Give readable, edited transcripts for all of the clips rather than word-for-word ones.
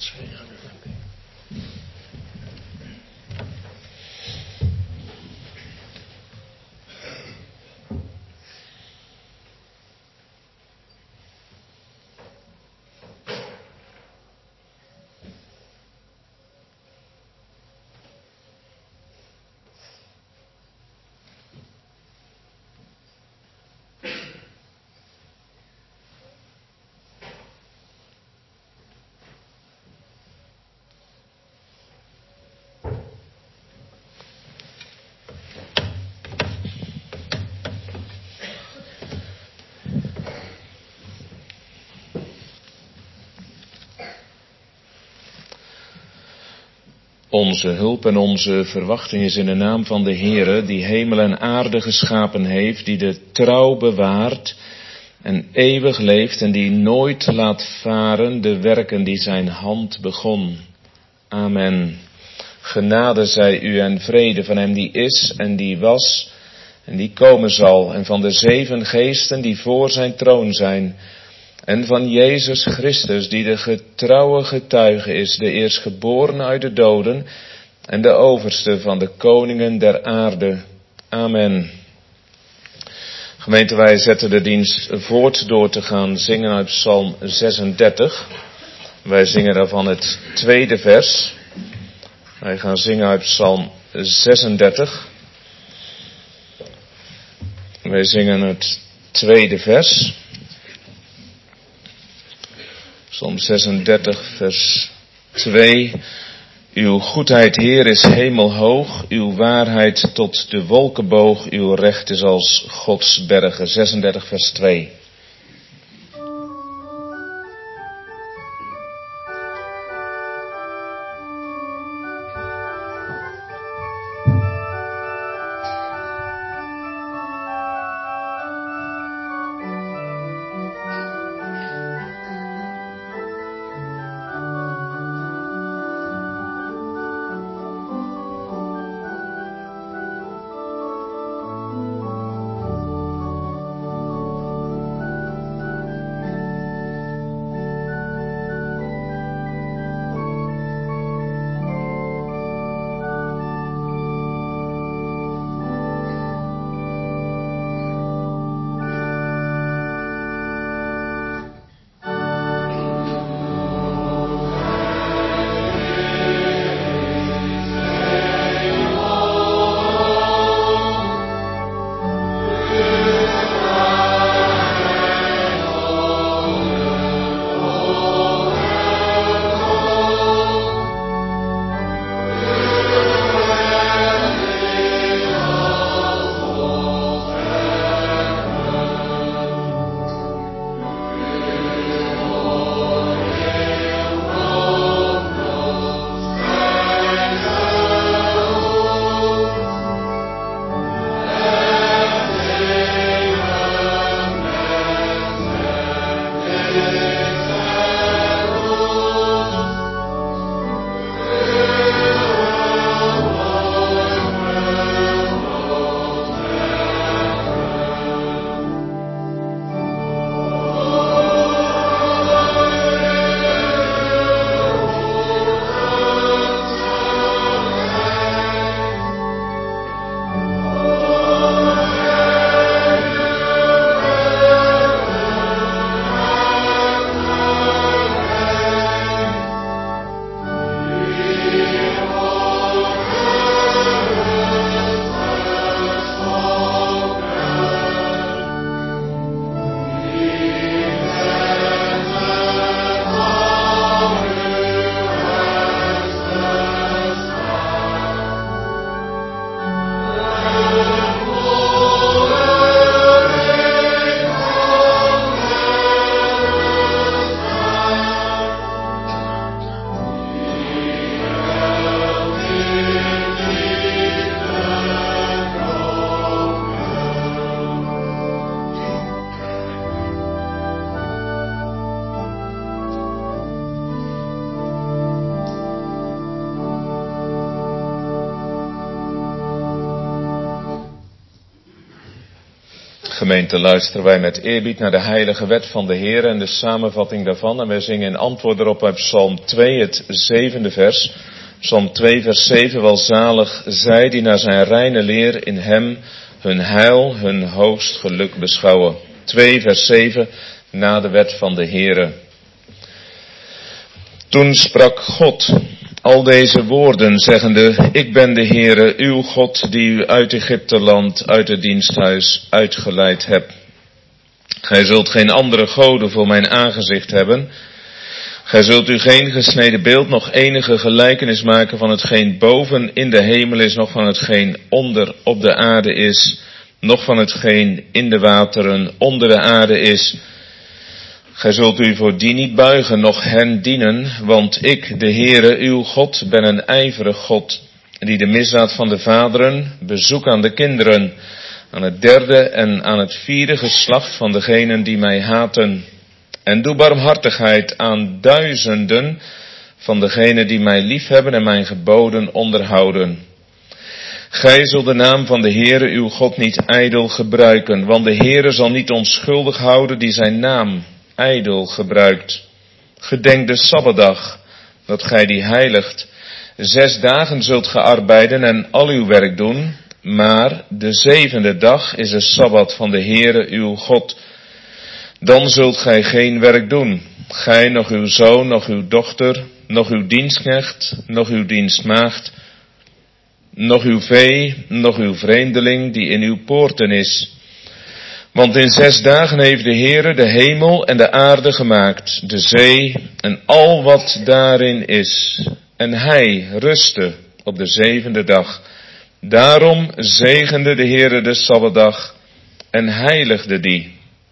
Onze hulp en onze verwachting is in de naam van de Heere, die hemel en aarde geschapen heeft, die de trouw bewaart en eeuwig leeft en die nooit laat varen de werken die zijn hand begon. Amen. Genade zij u en vrede van hem die is en die was en die komen zal, en van de 7 geesten die voor zijn troon zijn, en van Jezus Christus, die de getrouwe getuige is, de eerstgeborene uit de doden en de overste van de koningen der aarde. Amen. Gemeente, wij zetten de dienst voort door te gaan zingen uit Psalm 36. Wij zingen daarvan het 2e vers. Wij gaan zingen uit Psalm 36. Wij zingen het 2e vers. Psalm 36, vers 2. Uw goedheid, Heer, is hemelhoog, uw waarheid tot de wolken boog, uw recht is als Gods bergen. 36, vers 2. Gemeente, luisteren wij met eerbied naar de heilige wet van de Heer en de samenvatting daarvan. En wij zingen in antwoord erop uit Psalm 2, het 7e vers. Psalm 2, vers 7, welzalig zij die naar zijn reine leer in hem hun heil, hun hoogst geluk beschouwen. 2, vers 7, na de wet van de Heere. Toen sprak God al deze woorden, zeggende, ik ben de Heere, uw God, die u uit Egypteland, uit het diensthuis uitgeleid hebt. Gij zult geen andere goden voor mijn aangezicht hebben. Gij zult u geen gesneden beeld, nog enige gelijkenis maken van hetgeen boven in de hemel is, nog van hetgeen onder op de aarde is, nog van hetgeen in de wateren onder de aarde is. Gij zult u voor die niet buigen, noch hen dienen, want ik, de Heere, uw God, ben een ijverig God, die de misdaad van de vaderen bezoek aan de kinderen, aan het derde en aan het vierde geslacht van degenen die mij haten. En doe barmhartigheid aan duizenden van degenen die mij liefhebben en mijn geboden onderhouden. Gij zult de naam van de Heere uw God niet ijdel gebruiken, want de Heere zal niet onschuldig houden die zijn naam ijdel gebruikt. Gedenk de Sabbatdag, dat gij die heiligt. 6 dagen zult ge arbeiden en al uw werk doen, maar de 7e dag is de Sabbat van de Heere uw God. Dan zult gij geen werk doen, gij, nog uw zoon, nog uw dochter, nog uw dienstknecht, nog uw dienstmaagd, nog uw vee, nog uw vreemdeling die in uw poorten is. Want in 6 dagen heeft de Heere de hemel en de aarde gemaakt, de zee en al wat daarin is. En hij rustte op de 7e dag. Daarom zegende de Heere de Sabbatdag en heiligde die.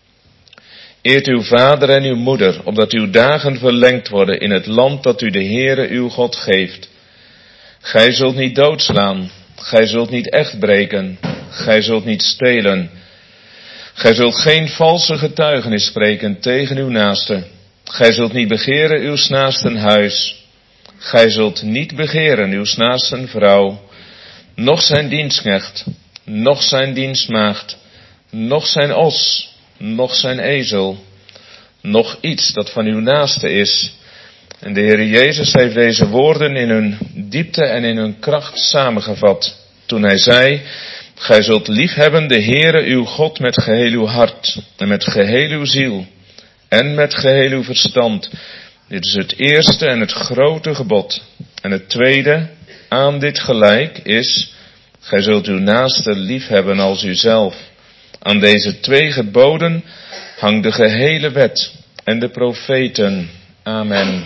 Eert uw vader en uw moeder, opdat uw dagen verlengd worden in het land dat u de Heere uw God geeft. Gij zult niet doodslaan, gij zult niet echt breken, gij zult niet stelen. Gij zult geen valse getuigenis spreken tegen uw naaste. Gij zult niet begeren uw naasten huis. Gij zult niet begeren uw naasten vrouw, noch zijn dienstknecht, noch zijn dienstmaagd, noch zijn os, noch zijn ezel, noch iets dat van uw naaste is. En de Heer Jezus heeft deze woorden in hun diepte en in hun kracht samengevat, toen hij zei, gij zult liefhebben de Heere uw God met geheel uw hart en met geheel uw ziel en met geheel uw verstand. Dit is het eerste en het grote gebod. En het tweede, aan dit gelijk, is, gij zult uw naaste liefhebben als uzelf. Aan deze 2 geboden hangt de gehele wet en de profeten. Amen.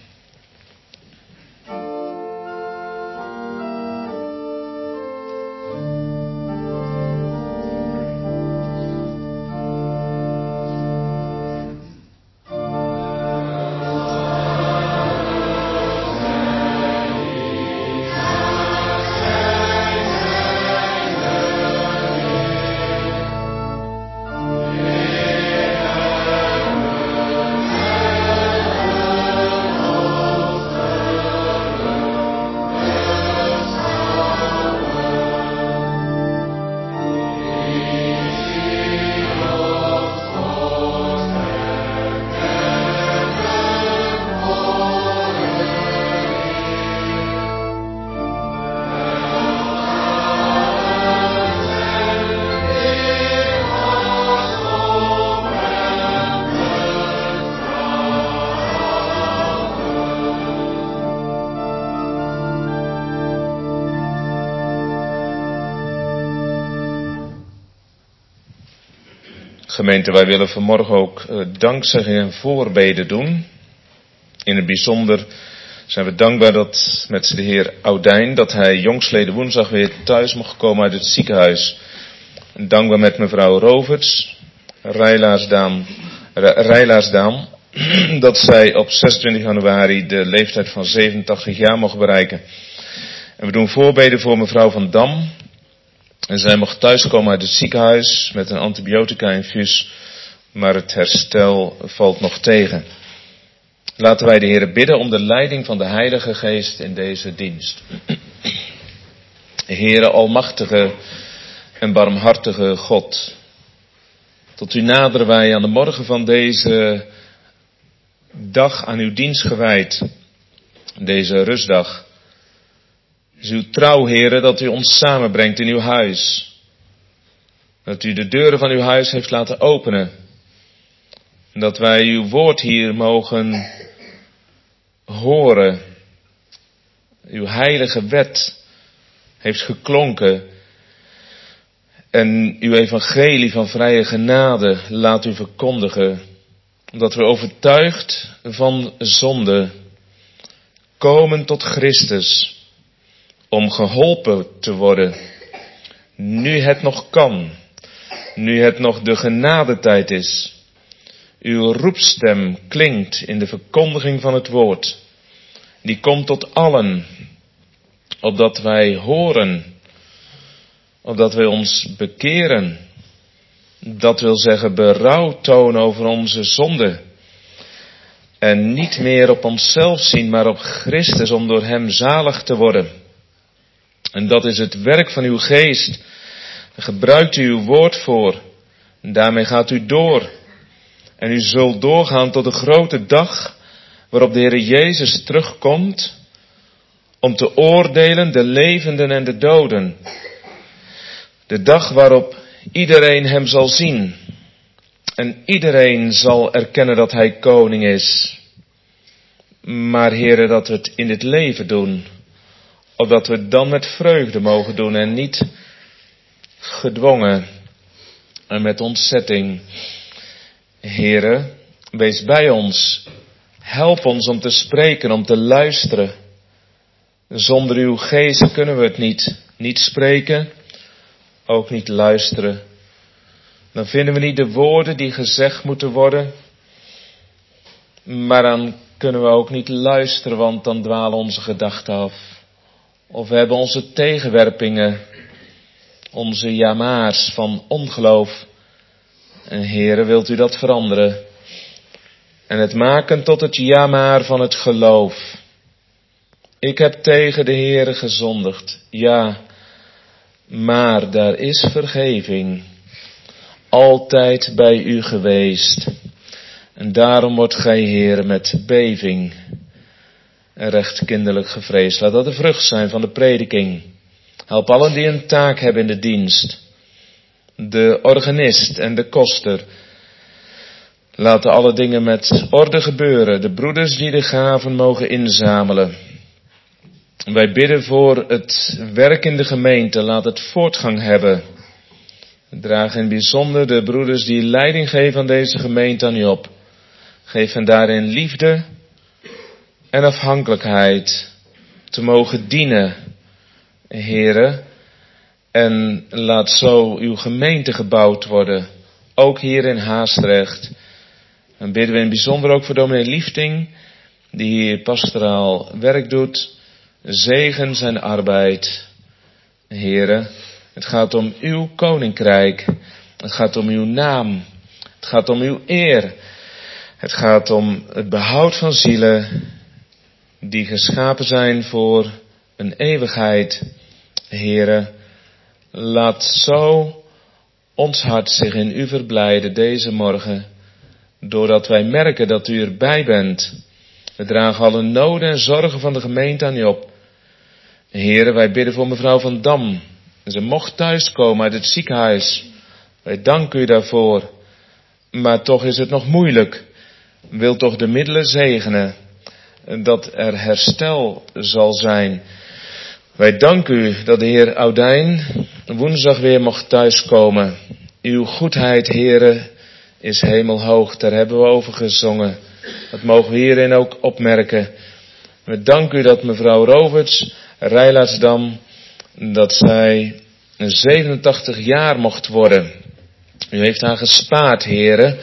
Gemeente, wij willen vanmorgen ook dankzegging en voorbeden doen. In het bijzonder zijn we dankbaar dat met de heer Oudijn, dat hij jongstleden woensdag weer thuis mocht komen uit het ziekenhuis. En dankbaar met mevrouw Roverts, Rijlaarsdam, dat zij op 26 januari de leeftijd van 87 jaar mocht bereiken. En we doen voorbeden voor mevrouw Van Dam. En zij mocht thuiskomen uit het ziekenhuis met een antibiotica-infuus, maar het herstel valt nog tegen. Laten wij de Heer bidden om de leiding van de Heilige Geest in deze dienst. Heere, almachtige en barmhartige God, Tot u naderen wij aan de morgen van deze dag aan uw dienst gewijd. Deze rustdag. Het is uw trouw, Heere, dat u ons samenbrengt in uw huis. Dat u de deuren van uw huis heeft laten openen. En dat wij uw woord hier mogen horen. Uw heilige wet heeft geklonken. En uw evangelie van vrije genade laat u verkondigen. Omdat we overtuigd van zonde komen tot Christus. Om geholpen te worden. Nu het nog kan. Nu het nog de genadetijd is. Uw roepstem klinkt in de verkondiging van het woord. Die komt tot allen. Opdat wij horen. Opdat wij ons bekeren. Dat wil zeggen berouw tonen over onze zonde. En niet meer op onszelf zien, maar op Christus om door hem zalig te worden. En dat is het werk van uw geest. Daar gebruikt u uw woord voor. En daarmee gaat u door. En u zult doorgaan tot de grote dag waarop de Heer Jezus terugkomt om te oordelen de levenden en de doden. De dag waarop iedereen hem zal zien. En iedereen zal erkennen dat hij koning is. Maar Heere, dat we het in dit leven doen. Opdat we het dan met vreugde mogen doen en niet gedwongen en met ontzetting. Heere, wees bij ons. Help ons om te spreken, om te luisteren. Zonder uw geest kunnen we het niet spreken, ook niet luisteren. Dan vinden we niet de woorden die gezegd moeten worden. Maar dan kunnen we ook niet luisteren, want dan dwalen onze gedachten af. Of we hebben onze tegenwerpingen, onze jamaars van ongeloof. En Heere, wilt u dat veranderen? En het maken tot het jamaar van het geloof. Ik heb tegen de Heere gezondigd. Ja, maar daar is vergeving. Altijd bij u geweest. En daarom wordt gij, Heere, met beving en recht kinderlijk gevreesd. Laat dat de vrucht zijn van de prediking. Help allen die een taak hebben in de dienst. De organist en de koster. Laten alle dingen met orde gebeuren. De broeders die de gaven mogen inzamelen. Wij bidden voor het werk in de gemeente. Laat het voortgang hebben. We dragen in het bijzonder de broeders die leiding geven aan deze gemeente aan u op. Geef hen daarin liefde en afhankelijkheid te mogen dienen, Heere. En laat zo uw gemeente gebouwd worden, ook hier in Haastrecht. En bidden we in het bijzonder ook voor dominee Liefding, die hier pastoraal werk doet. Zegen zijn arbeid, Heere. Het gaat om uw koninkrijk. Het gaat om uw naam. Het gaat om uw eer. Het gaat om het behoud van zielen die geschapen zijn voor een eeuwigheid. Heere, laat zo ons hart zich in u verblijden deze morgen, doordat wij merken dat u erbij bent. We dragen alle noden en zorgen van de gemeente aan u op. Heere, wij bidden voor mevrouw Van Dam. Ze mocht thuiskomen uit het ziekenhuis. Wij danken u daarvoor. Maar toch is het nog moeilijk. Wil toch de middelen zegenen. Dat er herstel zal zijn. Wij danken u dat de Heer Oudijn woensdag weer mocht thuiskomen. Uw goedheid, Heere, is hemelhoog. Daar hebben we over gezongen. Dat mogen we hierin ook opmerken. We danken u dat mevrouw Roberts, Rijlaatsdam, dat zij 87 jaar mocht worden. U heeft haar gespaard, Heere.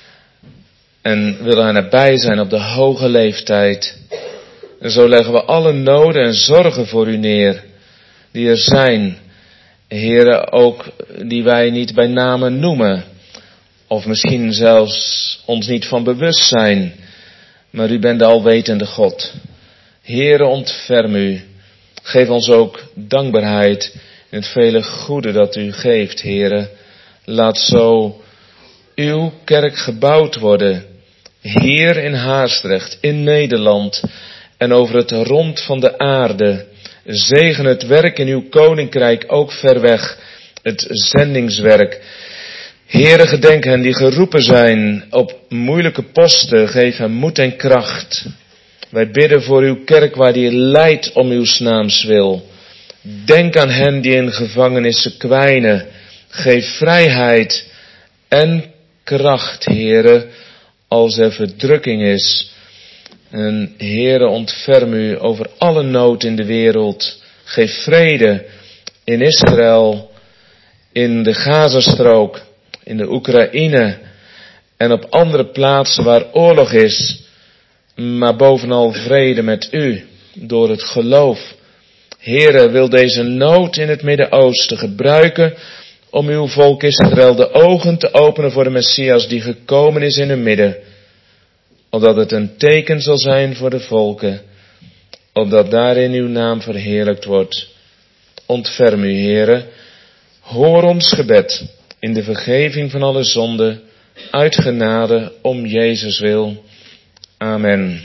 En willen haar nabij zijn op de hoge leeftijd. En zo leggen we alle noden en zorgen voor u neer. Die er zijn. Heere, ook die wij niet bij namen noemen. Of misschien zelfs ons niet van bewust zijn. Maar u bent de alwetende God. Heere, ontferm u. Geef ons ook dankbaarheid in het vele goede dat u geeft, Heere. Laat zo uw kerk gebouwd worden, hier in Haastrecht, in Nederland en over het rond van de aarde. Zegen het werk in uw koninkrijk, ook ver weg, het zendingswerk. Heere, gedenk hen die geroepen zijn op moeilijke posten, geef hen moed en kracht. Wij bidden voor uw kerk waar die lijdt om uw naams wil. Denk aan hen die in gevangenissen kwijnen. Geef vrijheid en kracht, Heere, als er verdrukking is. En Heere, ontferm u over alle nood in de wereld. Geef vrede in Israël, in de Gazastrook, in de Oekraïne en op andere plaatsen waar oorlog is. Maar bovenal vrede met u, door het geloof. Heere, wil deze nood in het Midden-Oosten gebruiken om uw volk Israël de ogen te openen voor de Messias die gekomen is in hun midden. Opdat het een teken zal zijn voor de volken, opdat daarin uw naam verheerlijkt wordt. Ontferm u, Heere, hoor ons gebed in de vergeving van alle zonden, uit genade om Jezus wil. Amen.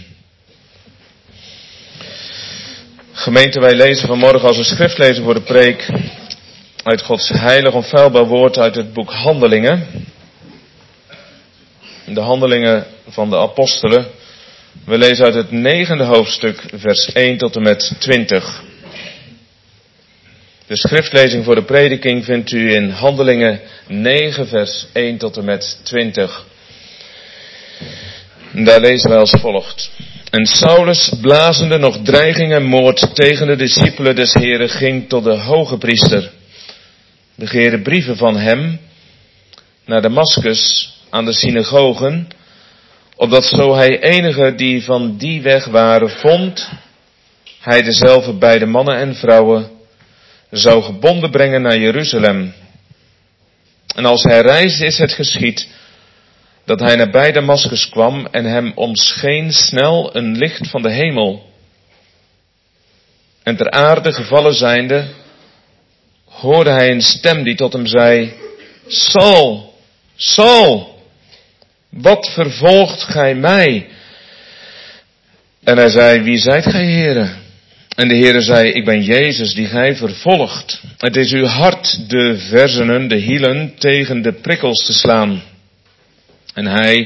Gemeente, wij lezen vanmorgen als een schriftlezer voor de preek uit Gods heilig onfeilbaar woord uit het boek Handelingen. De Handelingen van de Apostelen. We lezen uit het 9e hoofdstuk, vers 1 tot en met 20. De schriftlezing voor de prediking vindt u in Handelingen 9, vers 1 tot en met 20. En daar lezen wij als volgt. En Saulus, blazende nog dreiging en moord tegen de discipelen des Heren, ging tot de hoge priester. Begeerde brieven van hem naar Damaskus aan de synagogen, opdat zo hij enigen die van die weg waren vond, hij dezelfde beide mannen en vrouwen zou gebonden brengen naar Jeruzalem. En als hij reisde is het geschied dat hij nabij Damaskus kwam en hem omscheen snel een licht van de hemel. En ter aarde gevallen zijnde, hoorde hij een stem die tot hem zei, Saul, Saul, wat vervolgt gij mij? En hij zei, wie zijt gij, Heere? En de Heere zei, ik ben Jezus die gij vervolgt. Het is uw hart de verzenen, de hielen tegen de prikkels te slaan. En hij,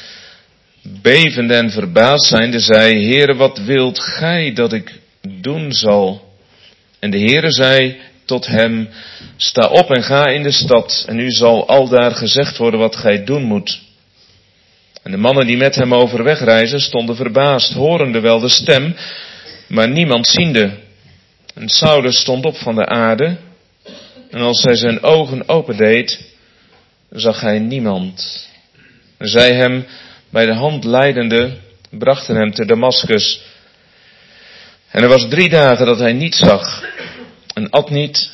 bevende en verbaasd zijnde, zei, Heere, wat wilt gij dat ik doen zal? En de Heere zei tot hem, sta op en ga in de stad, en u zal aldaar gezegd worden wat gij doen moet. En de mannen die met hem overweg reizen, stonden verbaasd, horende wel de stem, maar niemand ziende. En Saulus stond op van de aarde, en als hij zijn ogen opendeed, zag hij niemand. En zij hem bij de hand leidende, brachten hem te Damaskus. En er was 3 dagen dat hij niet zag, en at niet,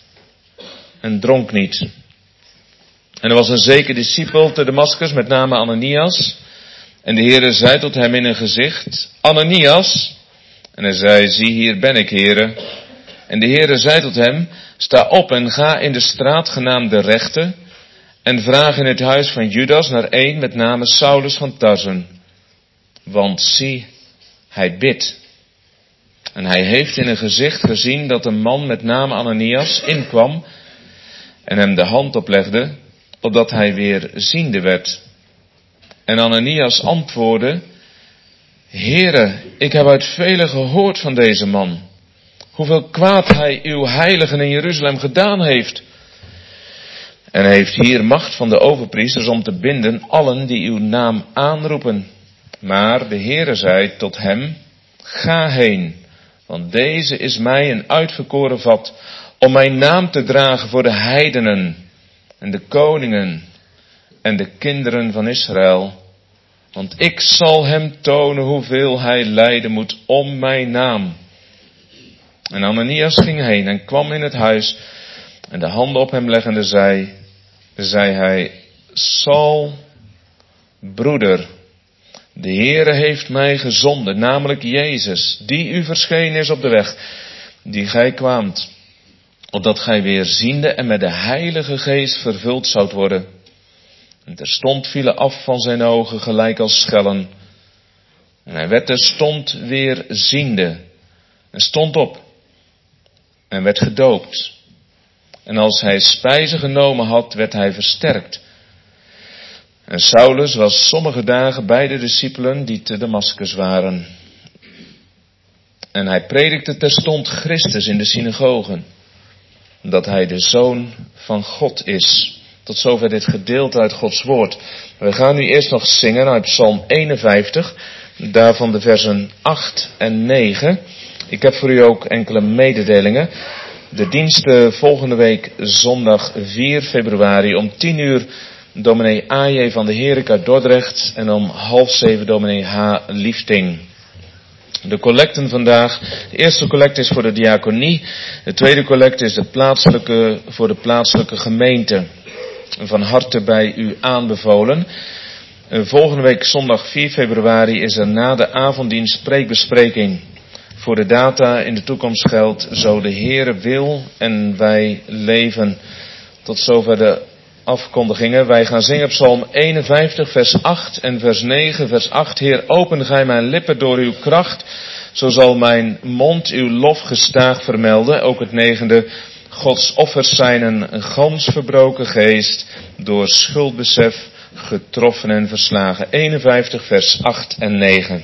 en dronk niet. En er was een zeker discipel te Damaskus, met name Ananias. En de Heere zei tot hem in een gezicht, Ananias. En hij zei, zie hier ben ik, Heere. En de Heere zei tot hem, sta op en ga in de straat genaamd de Rechte, en vraag in het huis van Judas naar een met name Saulus van Tarsen. Want zie, hij bidt. En hij heeft in een gezicht gezien dat een man met name Ananias inkwam en hem de hand oplegde, opdat hij weer ziende werd. En Ananias antwoordde, Heere, ik heb uit velen gehoord van deze man, hoeveel kwaad hij uw heiligen in Jeruzalem gedaan heeft. En hij heeft hier macht van de overpriesters om te binden allen die uw naam aanroepen. Maar de Heere zei tot hem, ga heen, want deze is mij een uitverkoren vat, om mijn naam te dragen voor de heidenen en de koningen en de kinderen van Israël. Want ik zal hem tonen hoeveel hij lijden moet om mijn naam. En Ananias ging heen en kwam in het huis, en de handen op hem leggende zei hij, Saul, broeder, de Heere heeft mij gezonden, namelijk Jezus, die u verschenen is op de weg, die gij kwaamt, opdat gij weer ziende en met de Heilige Geest vervuld zoudt worden. En terstond vielen af van zijn ogen gelijk als schellen. En hij werd terstond weer ziende. En stond op. En werd gedoopt. En als hij spijze genomen had, werd hij versterkt. En Saulus was sommige dagen bij de discipelen die te Damaskus waren. En hij predikte terstond Christus in de synagogen. Dat hij de Zoon van God is. Tot zover dit gedeelte uit Gods woord. We gaan nu eerst nog zingen uit Psalm 51. Daarvan de versen 8 en 9. Ik heb voor u ook enkele mededelingen. De diensten volgende week zondag 4 februari om 10 uur dominee A.J. van de Herik uit Dordrecht en om 6:30 dominee H. Liefting. De collecten vandaag. De eerste collect is voor de diaconie. De tweede collect is voor de plaatselijke gemeente. Van harte bij u aanbevolen. Volgende week zondag 4 februari is er na de avonddienst preekbespreking. Voor de data in de toekomst geldt, zo de Heere wil en wij leven. Tot zover de afkondigingen. Wij gaan zingen Psalm 51 vers 8 en vers 9. Vers 8. Heer, open gij mijn lippen door uw kracht. Zo zal mijn mond uw lof gestaag vermelden. Ook het 9e. Gods offers zijn een gans verbroken geest. Door schuldbesef getroffen en verslagen. 51 vers 8 en 9.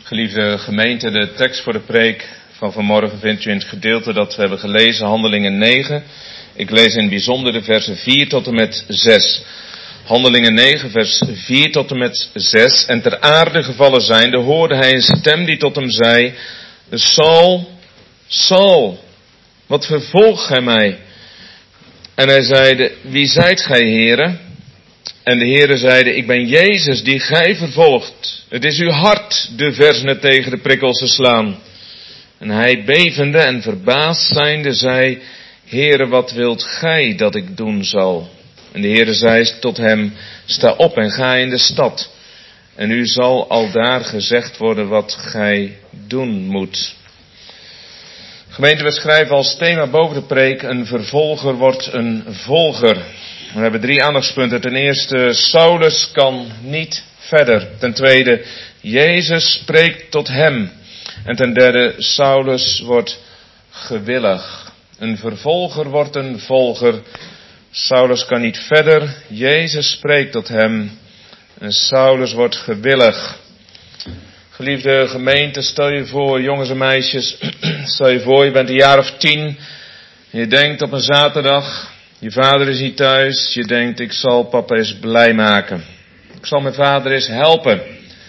Geliefde gemeente, de tekst voor de preek van vanmorgen vindt u in het gedeelte dat we hebben gelezen, Handelingen 9. Ik lees in het bijzonder de versen 4 tot en met 6. Handelingen 9, vers 4 tot en met 6. En ter aarde gevallen zijnde hoorde hij een stem die tot hem zei: Saul, Saul, wat vervolgt gij mij? En hij zeide: Wie zijt gij, Heere? En de Heere zeide: Ik ben Jezus die gij vervolgt. Het is uw hart de versenen tegen de prikkels te slaan. En hij bevende en verbaasd zijnde zei: Heere, wat wilt gij dat ik doen zal? En de Heere zei tot hem: Sta op en ga in de stad. En u zal aldaar gezegd worden wat gij doen moet. Gemeente, we schrijven als thema boven de preek: een vervolger wordt een volger. We hebben 3 aandachtspunten. Ten eerste, Saulus kan niet verder. Ten tweede, Jezus spreekt tot hem. En ten derde, Saulus wordt gewillig. Een vervolger wordt een volger. Saulus kan niet verder. Jezus spreekt tot hem. En Saulus wordt gewillig. Geliefde gemeente, stel je voor, jongens en meisjes, stel je voor, je bent een jaar of 10. En je denkt op een zaterdag, je vader is niet thuis. Je denkt, ik zal papa eens blij maken. Ik zal mijn vader eens helpen.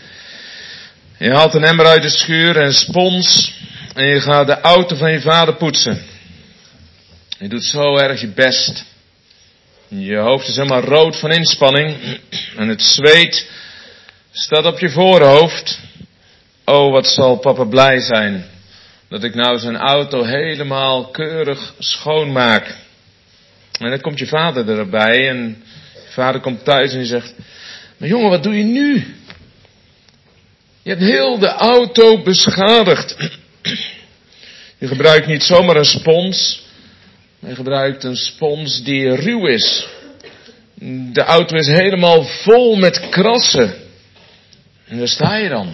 Je haalt een emmer uit de schuur en een spons. En je gaat de auto van je vader poetsen. Je doet zo erg je best. Je hoofd is helemaal rood van inspanning. En het zweet staat op je voorhoofd. Oh, wat zal papa blij zijn. Dat ik nou zijn auto helemaal keurig schoonmaak. En dan komt je vader erbij. En je vader komt thuis en die zegt: Maar jongen, wat doe je nu? Je hebt heel de auto beschadigd. Je gebruikt niet zomaar een spons. Maar je gebruikt een spons die ruw is. De auto is helemaal vol met krassen. En daar sta je dan.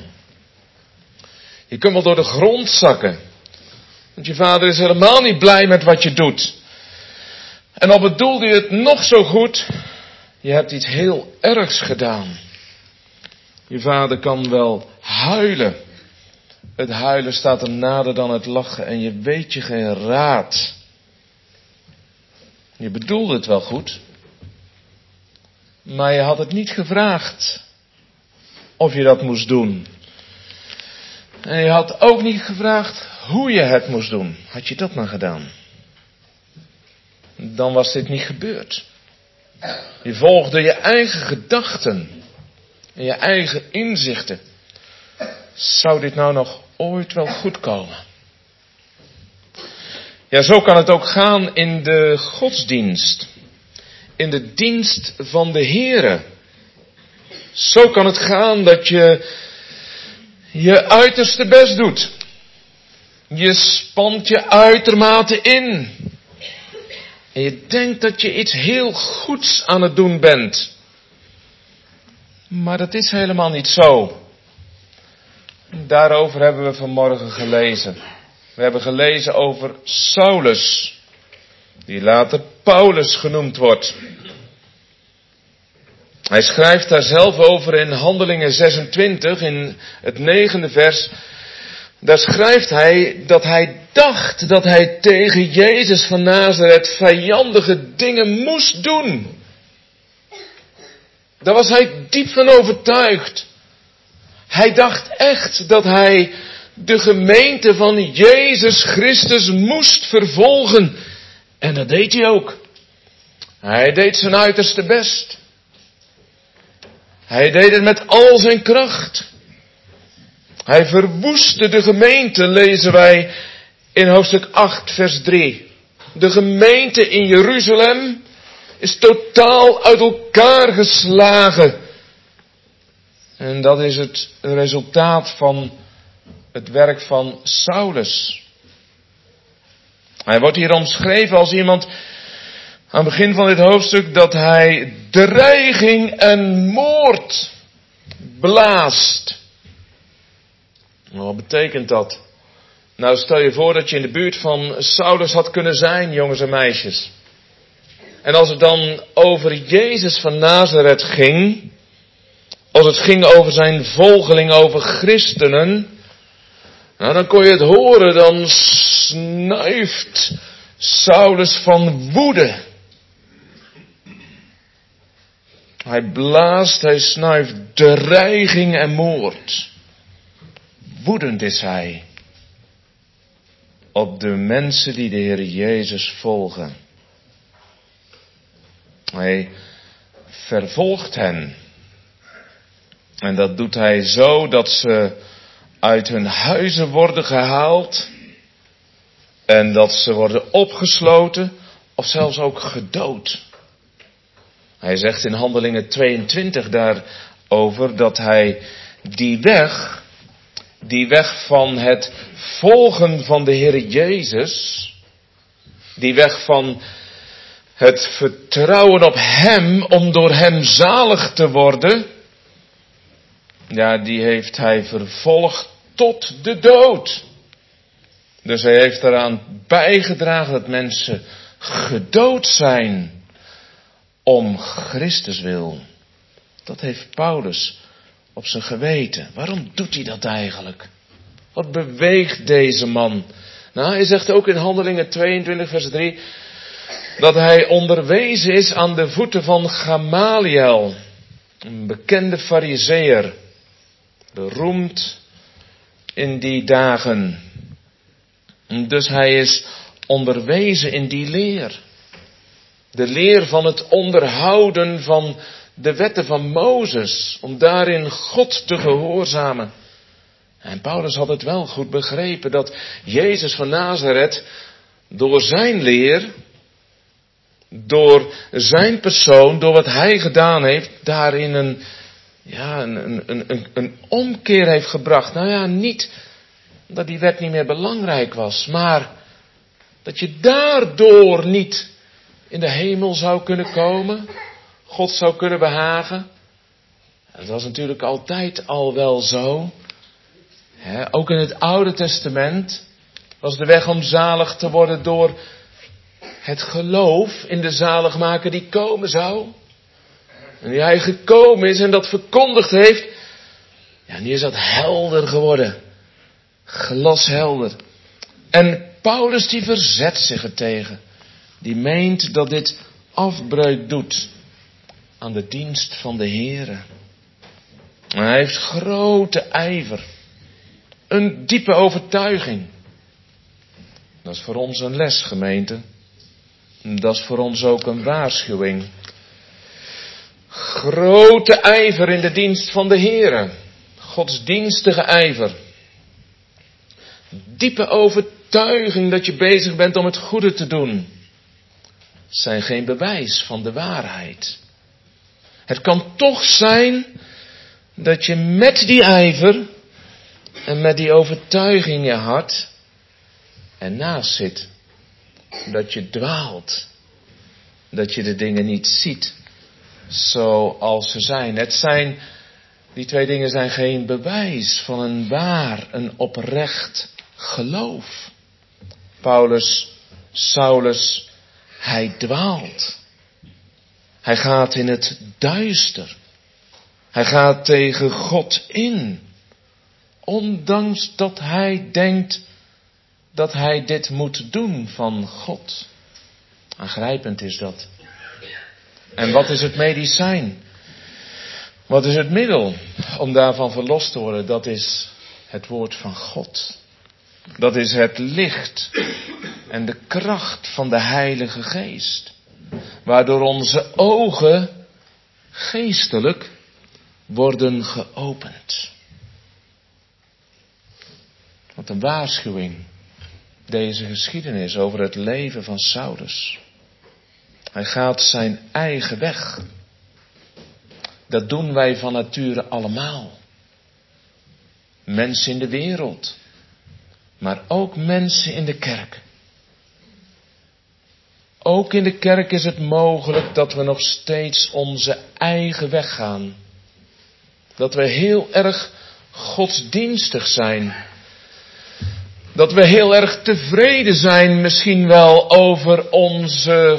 Je kunt wel door de grond zakken. Want je vader is helemaal niet blij met wat je doet. En al bedoelde je het nog zo goed, je hebt iets heel ergs gedaan. Je vader kan wel huilen. Het huilen staat hem nader dan het lachen en je weet je geen raad. Je bedoelde het wel goed, maar je had het niet gevraagd of je dat moest doen. En je had ook niet gevraagd hoe je het moest doen. Had je dat maar gedaan, dan was dit niet gebeurd. Je volgde je eigen gedachten en je eigen inzichten. Zou dit nou nog ooit wel goed komen? Ja, zo kan het ook gaan in de godsdienst. In de dienst van de Heere. Zo kan het gaan dat je je uiterste best doet. Je spant je uitermate in. En je denkt dat je iets heel goeds aan het doen bent. Maar dat is helemaal niet zo. Daarover hebben we vanmorgen gelezen. We hebben gelezen over Saulus, die later Paulus genoemd wordt. Hij schrijft daar zelf over in Handelingen 26, in het 9e vers. Daar schrijft hij dat hij dacht dat hij tegen Jezus van Nazareth vijandige dingen moest doen. Daar was hij diep van overtuigd. Hij dacht echt dat hij de gemeente van Jezus Christus moest vervolgen. En dat deed hij ook. Hij deed zijn uiterste best. Hij deed het met al zijn kracht. Hij verwoestte de gemeente, lezen wij in hoofdstuk 8, vers 3. De gemeente in Jeruzalem is totaal uit elkaar geslagen. En dat is het resultaat van het werk van Saulus. Hij wordt hier omschreven als iemand, aan het begin van dit hoofdstuk, dat hij dreiging en moord blaast. Wat betekent dat? Nou, stel je voor dat je in de buurt van Saulus had kunnen zijn, jongens en meisjes. En als het dan over Jezus van Nazareth ging, als het ging over zijn volgeling, over christenen, Nou, dan kon je het horen, dan snuift Saulus van woede. Hij blaast, hij snuift dreiging en moord. Woedend is hij op de mensen die de Heer Jezus volgen. Hij vervolgt hen. En dat doet hij zo dat ze uit hun huizen worden gehaald. En dat ze worden opgesloten of zelfs ook gedood. Hij zegt in Handelingen 22 daarover dat hij die weg van het volgen van de Heer Jezus, die weg van het vertrouwen op Hem om door Hem zalig te worden, ja, die heeft hij vervolgd tot de dood. Dus hij heeft eraan bijgedragen dat mensen gedood zijn om Christus wil. Dat heeft Paulus op zijn geweten. Waarom doet hij dat eigenlijk? Wat beweegt deze man? Nou, hij zegt ook in Handelingen 22 vers 3... dat hij onderwezen is aan de voeten van Gamaliel. Een bekende farizeeër. Beroemd in die dagen. Dus hij is onderwezen in die leer. De leer van het onderhouden van de wetten van Mozes. Om daarin God te gehoorzamen. En Paulus had het wel goed begrepen dat Jezus van Nazareth door zijn leer, door zijn persoon, door wat hij gedaan heeft, daarin een omkeer heeft gebracht. Nou ja, niet dat die wet niet meer belangrijk was, maar dat je daardoor niet in de hemel zou kunnen komen, God zou kunnen behagen. Dat was natuurlijk altijd al wel zo. Ook in het Oude Testament was de weg om zalig te worden door het geloof in de zaligmaker die komen zou. En die hij gekomen is en dat verkondigd heeft. Ja, nu is dat helder geworden. Glashelder. En Paulus die verzet zich ertegen. Die meent dat dit afbreuk doet aan de dienst van de Heere. En hij heeft grote ijver. Een diepe overtuiging. Dat is voor ons een les, gemeente. Dat is voor ons ook een waarschuwing. Grote ijver in de dienst van de Heere. Godsdienstige ijver. Diepe overtuiging dat je bezig bent om het goede te doen. Zijn geen bewijs van de waarheid. Het kan toch zijn dat je met die ijver en met die overtuiging in je hart ernaast zit. Dat je dwaalt. Dat je de dingen niet ziet zoals ze zijn. Die twee dingen zijn geen bewijs van een waar, een oprecht geloof. Saulus, hij dwaalt. Hij gaat in het duister. Hij gaat tegen God in. Ondanks dat hij denkt dat hij dit moet doen van God. Aangrijpend is dat. En wat is het medicijn? Wat is het middel om daarvan verlost te worden? Dat is het woord van God. Dat is het licht en de kracht van de Heilige Geest. Waardoor onze ogen geestelijk worden geopend. Wat een waarschuwing. Deze geschiedenis over het leven van Saulus. Hij gaat zijn eigen weg. Dat doen wij van nature allemaal. Mensen in de wereld. Maar ook mensen in de kerk. Ook in de kerk is het mogelijk dat we nog steeds onze eigen weg gaan. Dat we heel erg godsdienstig zijn. Dat we heel erg tevreden zijn misschien wel over onze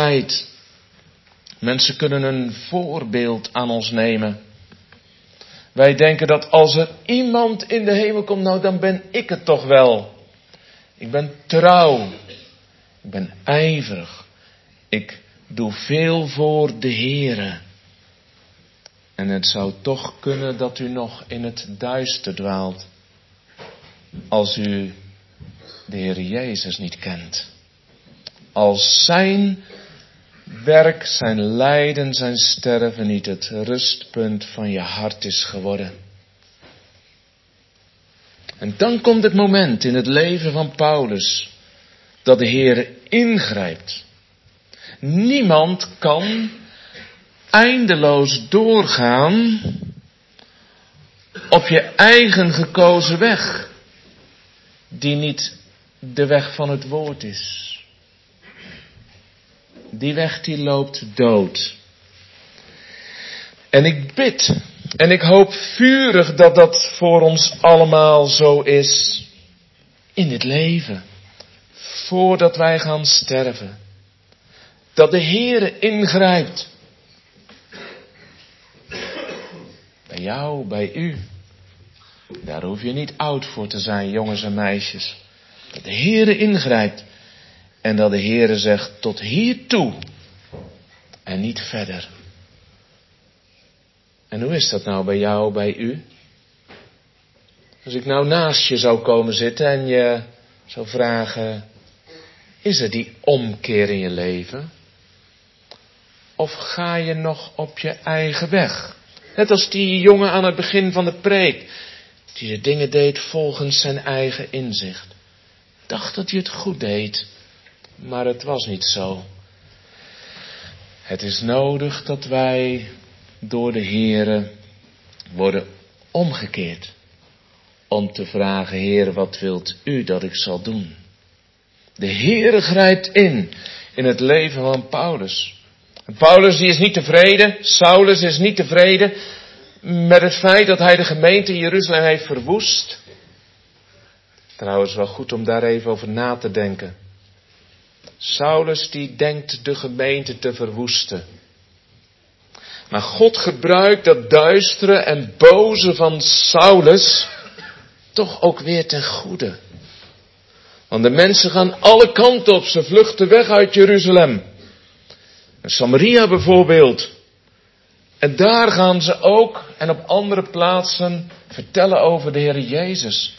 godsdienstigheid. Mensen kunnen een voorbeeld aan ons nemen. Wij denken dat als er iemand in de hemel komt, nou dan ben ik het toch wel. Ik ben trouw. Ik ben ijverig. Ik doe veel voor de Heere. En het zou toch kunnen dat u nog in het duister dwaalt. Als u de Heer Jezus niet kent. Als zijn werk, zijn lijden, zijn sterven niet het rustpunt van je hart is geworden. En dan komt het moment in het leven van Paulus dat de Heer ingrijpt. Niemand kan eindeloos doorgaan op je eigen gekozen weg, die niet de weg van het woord is. Die weg die loopt dood. En ik bid en ik hoop vurig dat dat voor ons allemaal zo is in dit leven, voordat wij gaan sterven. Dat de Heere ingrijpt. Bij jou, bij u. Daar hoef je niet oud voor te zijn, jongens en meisjes. Dat de Heere ingrijpt. En dat de Heere zegt, tot hiertoe. En niet verder. En hoe is dat nou bij jou, bij u? Als ik nou naast je zou komen zitten en je zou vragen, is er die omkeer in je leven? Of ga je nog op je eigen weg? Net als die jongen aan het begin van de preek, die de dingen deed volgens zijn eigen inzicht. Dacht dat hij het goed deed, maar het was niet zo. Het is nodig dat wij door de Heere worden omgekeerd. Om te vragen, Heere, wat wilt u dat ik zal doen? De Heere grijpt in het leven van Paulus. En Paulus die is niet tevreden, Saulus is niet tevreden met het feit dat hij de gemeente in Jeruzalem heeft verwoest. Trouwens wel goed om daar even over na te denken. Saulus die denkt de gemeente te verwoesten. Maar God gebruikt dat duistere en boze van Saulus toch ook weer ten goede. Want de mensen gaan alle kanten op, ze vluchten weg uit Jeruzalem. En Samaria bijvoorbeeld. En daar gaan ze ook en op andere plaatsen vertellen over de Heer Jezus.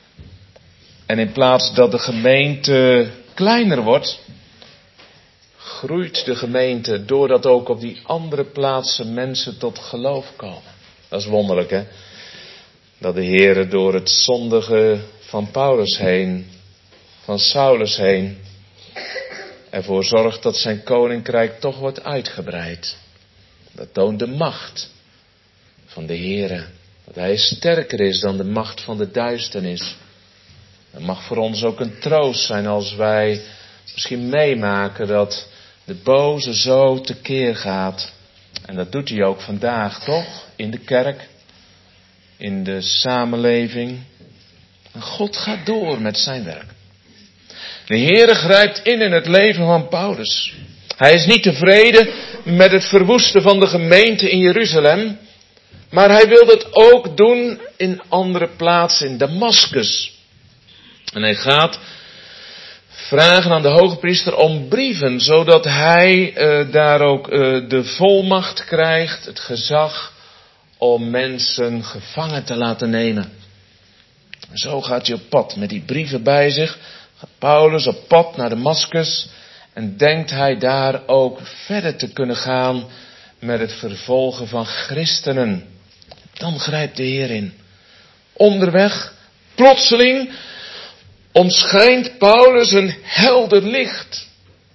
En in plaats dat de gemeente kleiner wordt, groeit de gemeente doordat ook op die andere plaatsen mensen tot geloof komen. Dat is wonderlijk, hè? Dat de Heer door het zondige van Paulus heen, van Saulus heen, ervoor zorgt dat zijn koninkrijk toch wordt uitgebreid. Dat toont de macht van de Heer. Dat hij sterker is dan de macht van de duisternis. Het mag voor ons ook een troost zijn als wij misschien meemaken dat de boze zo tekeer gaat. En dat doet hij ook vandaag, toch? In de kerk, in de samenleving. En God gaat door met zijn werk. De Heere grijpt in het leven van Paulus. Hij is niet tevreden met het verwoesten van de gemeente in Jeruzalem. Maar hij wil dat ook doen in andere plaatsen, in Damascus. En hij gaat vragen aan de hogepriester om brieven, zodat hij daar ook de volmacht krijgt, het gezag om mensen gevangen te laten nemen. En zo gaat hij op pad met die brieven bij zich. Gaat Paulus op pad naar Damascus en denkt hij daar ook verder te kunnen gaan met het vervolgen van christenen. Dan grijpt de Heer in. Onderweg, plotseling, omschijnt Paulus een helder licht.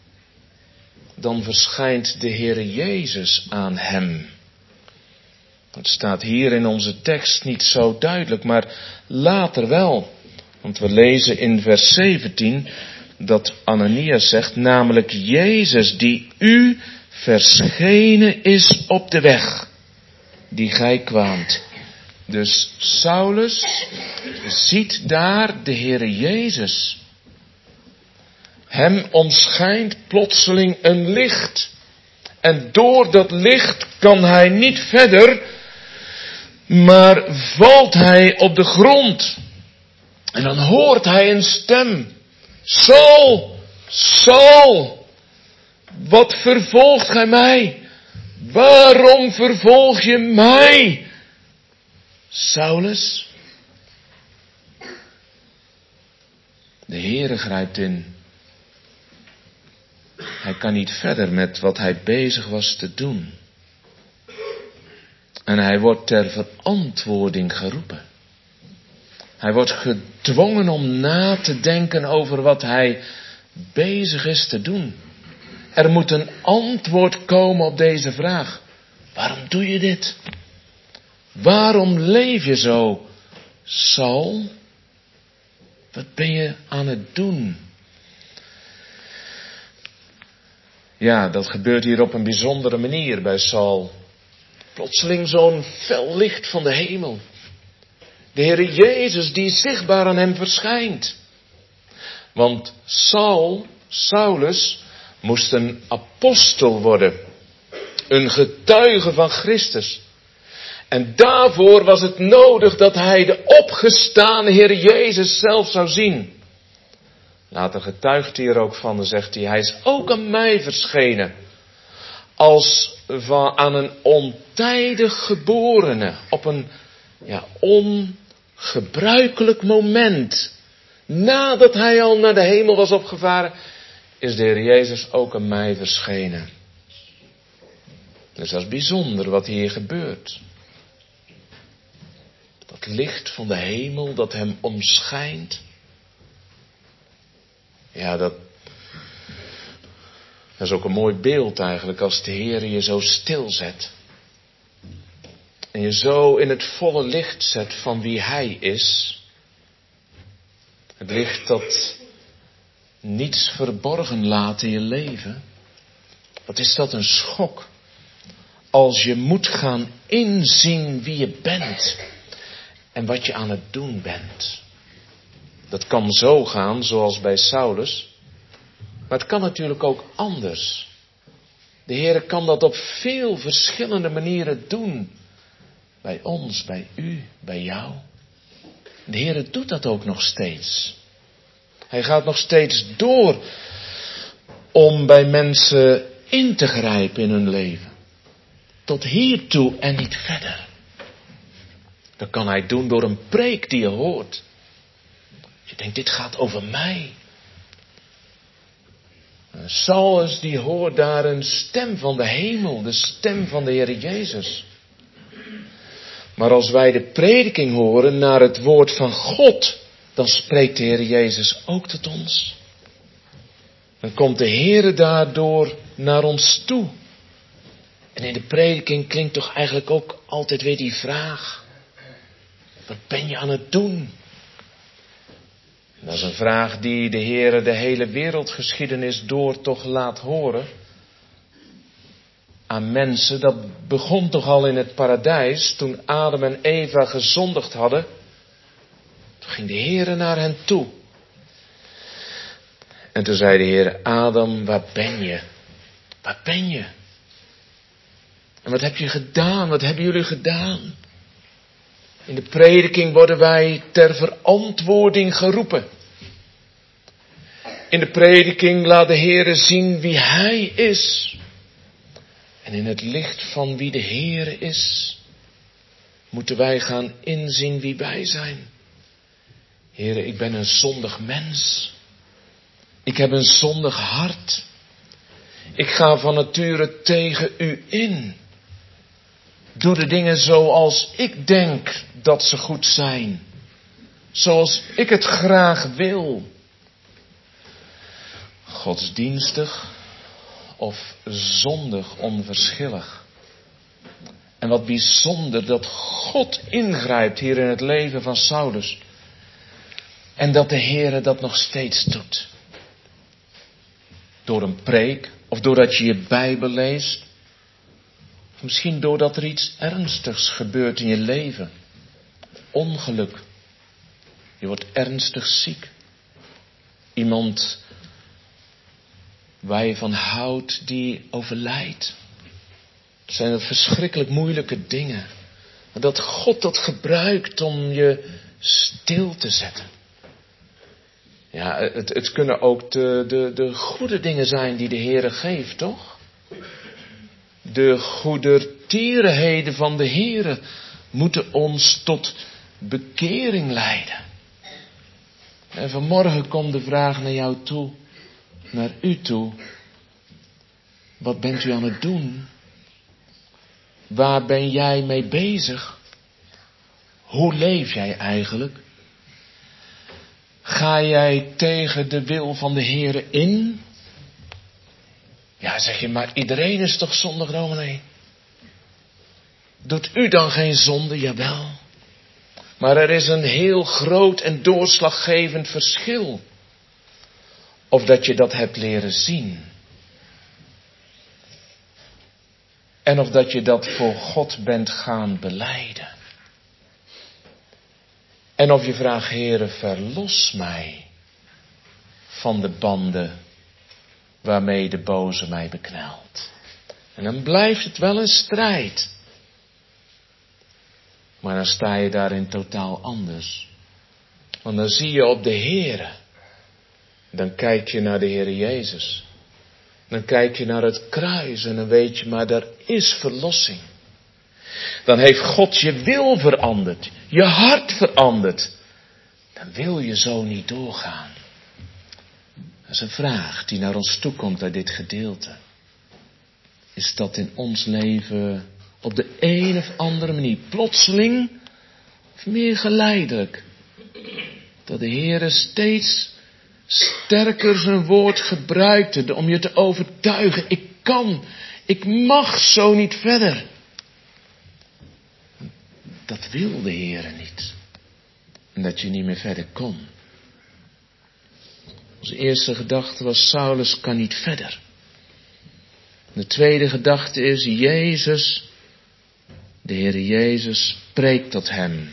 Dan verschijnt de Heere Jezus aan hem. Het staat hier in onze tekst niet zo duidelijk, maar later wel. Want we lezen in vers 17 dat Ananias zegt, namelijk Jezus die u verschenen is op de weg die gij kwaamt. Dus Saulus ziet daar de Heere Jezus. Hem omschijnt plotseling een licht. En door dat licht kan hij niet verder Maar valt hij op de grond. En dan hoort hij een stem. Saul, Saul, wat vervolgt gij mij? Waarom vervolg je mij? Saulus? De Heere grijpt in. Hij kan niet verder met wat hij bezig was te doen. En hij wordt ter verantwoording geroepen. Hij wordt gedwongen om na te denken over wat hij bezig is te doen. Er moet een antwoord komen op deze vraag. Waarom doe je dit? Waarom leef je zo, Saul? Wat ben je aan het doen? Ja, dat gebeurt hier op een bijzondere manier bij Saul. Plotseling zo'n fel licht van de hemel. De Heere Jezus die zichtbaar aan hem verschijnt. Want Saulus, moest een apostel worden. Een getuige van Christus. En daarvoor was het nodig dat hij de opgestane Heer Jezus zelf zou zien. Later getuigt hij er ook van, dan zegt hij is ook aan mij verschenen. Als aan een ontijdig geborene, op een ongebruikelijk moment. Nadat hij al naar de hemel was opgevaren, is de Heer Jezus ook aan mij verschenen. Dus dat is bijzonder wat hier gebeurt. Dat licht van de hemel dat hem omschijnt. Ja, dat is ook een mooi beeld eigenlijk als de Heer je zo stilzet. En je zo in het volle licht zet van wie Hij is. Het licht dat niets verborgen laat in je leven. Wat is dat een schok. Als je moet gaan inzien wie je bent. En wat je aan het doen bent. Dat kan zo gaan zoals bij Saulus. Maar het kan natuurlijk ook anders. De Heer kan dat op veel verschillende manieren doen. Bij ons, bij u, bij jou. De Heer doet dat ook nog steeds. Hij gaat nog steeds door om bij mensen in te grijpen in hun leven. Tot hiertoe en niet verder. Dat kan hij doen door een preek die je hoort. Je denkt, dit gaat over mij. Saulus die hoort daar een stem van de hemel, de stem van de Heer Jezus. Maar als wij de prediking horen naar het woord van God, dan spreekt de Heer Jezus ook tot ons. Dan komt de Heer daardoor naar ons toe. En in de prediking klinkt toch eigenlijk ook altijd weer die vraag. Wat ben je aan het doen? En dat is een vraag die de Heer de hele wereldgeschiedenis door toch laat horen. Aan mensen, dat begon toch al in het paradijs, toen Adam en Eva gezondigd hadden. Toen ging de Heer naar hen toe. En toen zei de Heer, Adam, waar ben je? Waar ben je? En wat heb je gedaan? Wat hebben jullie gedaan? In de prediking worden wij ter verantwoording geroepen. In de prediking laat de Heere zien wie Hij is. En in het licht van wie de Heere is, moeten wij gaan inzien wie wij zijn. Heere, ik ben een zondig mens. Ik heb een zondig hart. Ik ga van nature tegen u in. Doe de dingen zoals ik denk dat ze goed zijn. Zoals ik het graag wil. Godsdienstig of zondig onverschillig. En wat bijzonder dat God ingrijpt hier in het leven van Saulus. En dat de Heere dat nog steeds doet. Door een preek of doordat je je Bijbel leest. Of misschien doordat er iets ernstigs gebeurt in je leven. Ongeluk. Je wordt ernstig ziek. Iemand waar je van houdt die overlijdt. Het zijn verschrikkelijk moeilijke dingen. Dat God dat gebruikt om je stil te zetten. Ja, het kunnen ook de goede dingen zijn die de Heere geeft, toch? De goedertierenheden van de Heere moeten ons tot bekering leiden. En vanmorgen komt de vraag naar jou toe, naar u toe. Wat bent u aan het doen? Waar ben jij mee bezig? Hoe leef jij eigenlijk? Ga jij tegen de wil van de Heere in? Ja, zeg je, maar iedereen is toch zondig, dominee? Doet u dan geen zonde? Jawel. Maar er is een heel groot en doorslaggevend verschil. Of dat je dat hebt leren zien. En of dat je dat voor God bent gaan belijden. En of je vraagt, Heere, verlos mij van de banden waarmee de boze mij beknelt. En dan blijft het wel een strijd. Maar dan sta je daarin totaal anders. Want dan zie je op de Heere. Dan kijk je naar de Heere Jezus. Dan kijk je naar het kruis en dan weet je, maar er is verlossing. Dan heeft God je wil veranderd. Je hart veranderd. Dan wil je zo niet doorgaan. Dat is een vraag die naar ons toe komt uit dit gedeelte. Is dat in ons leven op de een of andere manier plotseling of meer geleidelijk? Dat de Heere steeds sterker zijn woord gebruikte om je te overtuigen. Ik mag zo niet verder. Dat wil de Heere niet. En dat je niet meer verder kon. Onze eerste gedachte was, Saulus kan niet verder. De tweede gedachte is, Jezus, de Heere Jezus, spreekt tot hem.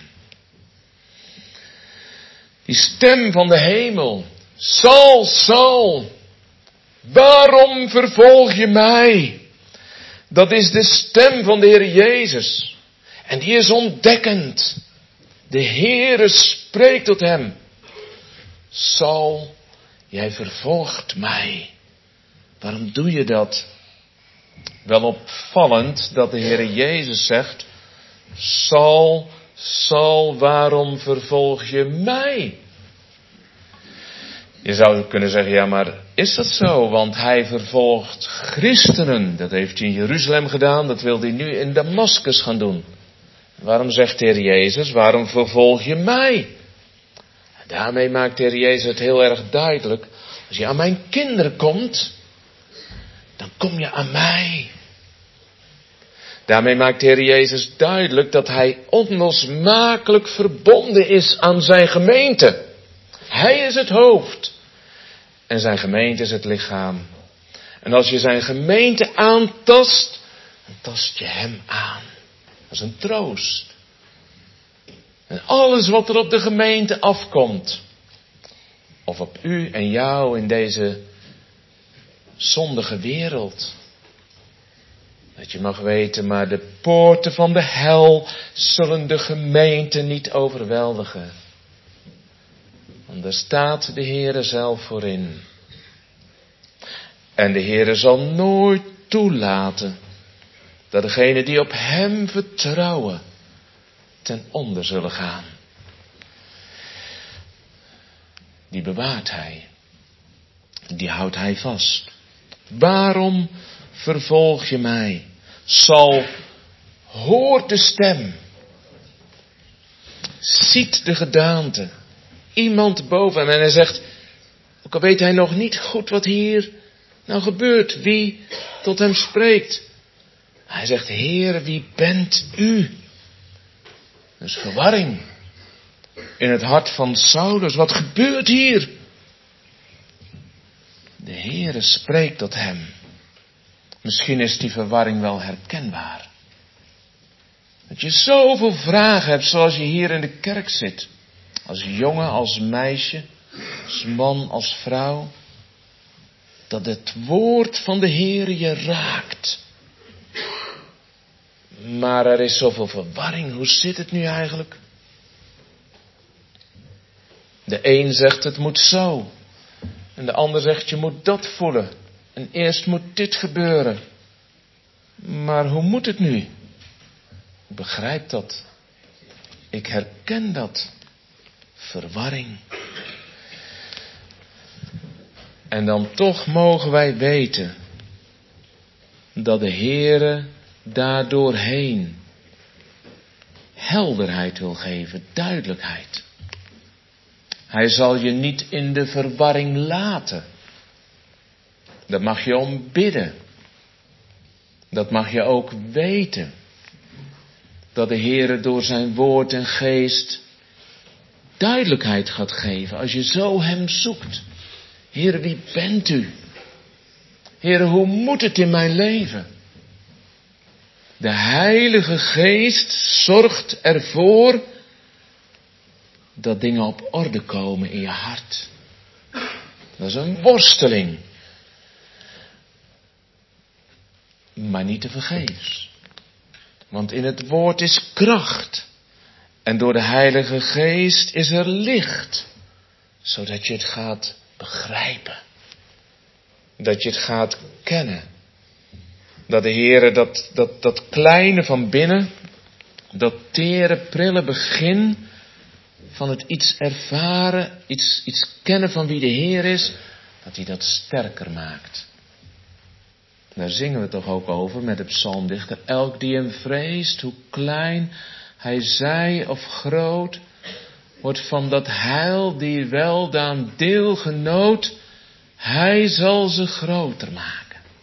Die stem van de hemel. Saul, Saul, waarom vervolg je mij? Dat is de stem van de Heere Jezus. En die is ontdekkend. De Heere spreekt tot hem. Saul, jij vervolgt mij. Waarom doe je dat? Wel opvallend dat de Heere Jezus zegt, Saul, Saul, waarom vervolg je mij? Je zou kunnen zeggen, ja, maar is dat zo? Want hij vervolgt christenen. Dat heeft hij in Jeruzalem gedaan, dat wil hij nu in Damaskus gaan doen. Waarom zegt de Heer Jezus, waarom vervolg je mij? En daarmee maakt de Heer Jezus het heel erg duidelijk. Als je aan mijn kinderen komt, dan kom je aan mij. Daarmee maakt de Heer Jezus duidelijk dat hij onlosmakelijk verbonden is aan zijn gemeente. Hij is het hoofd. En zijn gemeente is het lichaam. En als je zijn gemeente aantast, dan tast je hem aan. Dat is een troost. En alles wat er op de gemeente afkomt, of op u en jou in deze zondige wereld, dat je mag weten, maar de poorten van de hel zullen de gemeente niet overweldigen. Want daar staat de Heere zelf voor in. En de Heere zal nooit toelaten dat degenen die op hem vertrouwen ten onder zullen gaan. Die bewaart hij. Die houdt hij vast. Waarom vervolg je mij? Saul hoort de stem. Ziet de gedaante. Iemand boven hem en hij zegt, ook al weet hij nog niet goed wat hier nou gebeurt, wie tot hem spreekt. Hij zegt, Heere, wie bent u? Dus verwarring in het hart van Saulus. Wat gebeurt hier? De Heere spreekt tot hem. Misschien is die verwarring wel herkenbaar. Dat je zoveel vragen hebt zoals je hier in de kerk zit. Als jongen, als meisje, als man, als vrouw. Dat het woord van de Heere je raakt. Maar er is zoveel verwarring. Hoe zit het nu eigenlijk? De een zegt het moet zo. En de ander zegt je moet dat voelen. En eerst moet dit gebeuren. Maar hoe moet het nu? Ik begrijp dat. Ik herken dat. Verwarring. En dan toch mogen wij weten dat de Heere daardoorheen helderheid wil geven, duidelijkheid. Hij zal je niet in de verwarring laten. Dat mag je om bidden. Dat mag je ook weten. Dat de Heere door zijn woord en geest duidelijkheid gaat geven. Als je zo hem zoekt. Heere, wie bent u? Heere, hoe moet het in mijn leven? De Heilige Geest zorgt ervoor dat dingen op orde komen in je hart. Dat is een worsteling. Maar niet te vergeefs. Want in het woord is kracht. En door de Heilige Geest is er licht. Zodat je het gaat begrijpen. Dat je het gaat kennen. Dat de Heere dat kleine van binnen, dat tere, prille begin van het iets ervaren, iets kennen van wie de Heer is, dat hij dat sterker maakt. Daar zingen we toch ook over met de psalmdichter. Elk die hem vreest, hoe klein hij zij of groot, wordt van dat heil die weldaan deelgenoot, hij zal ze groter maken.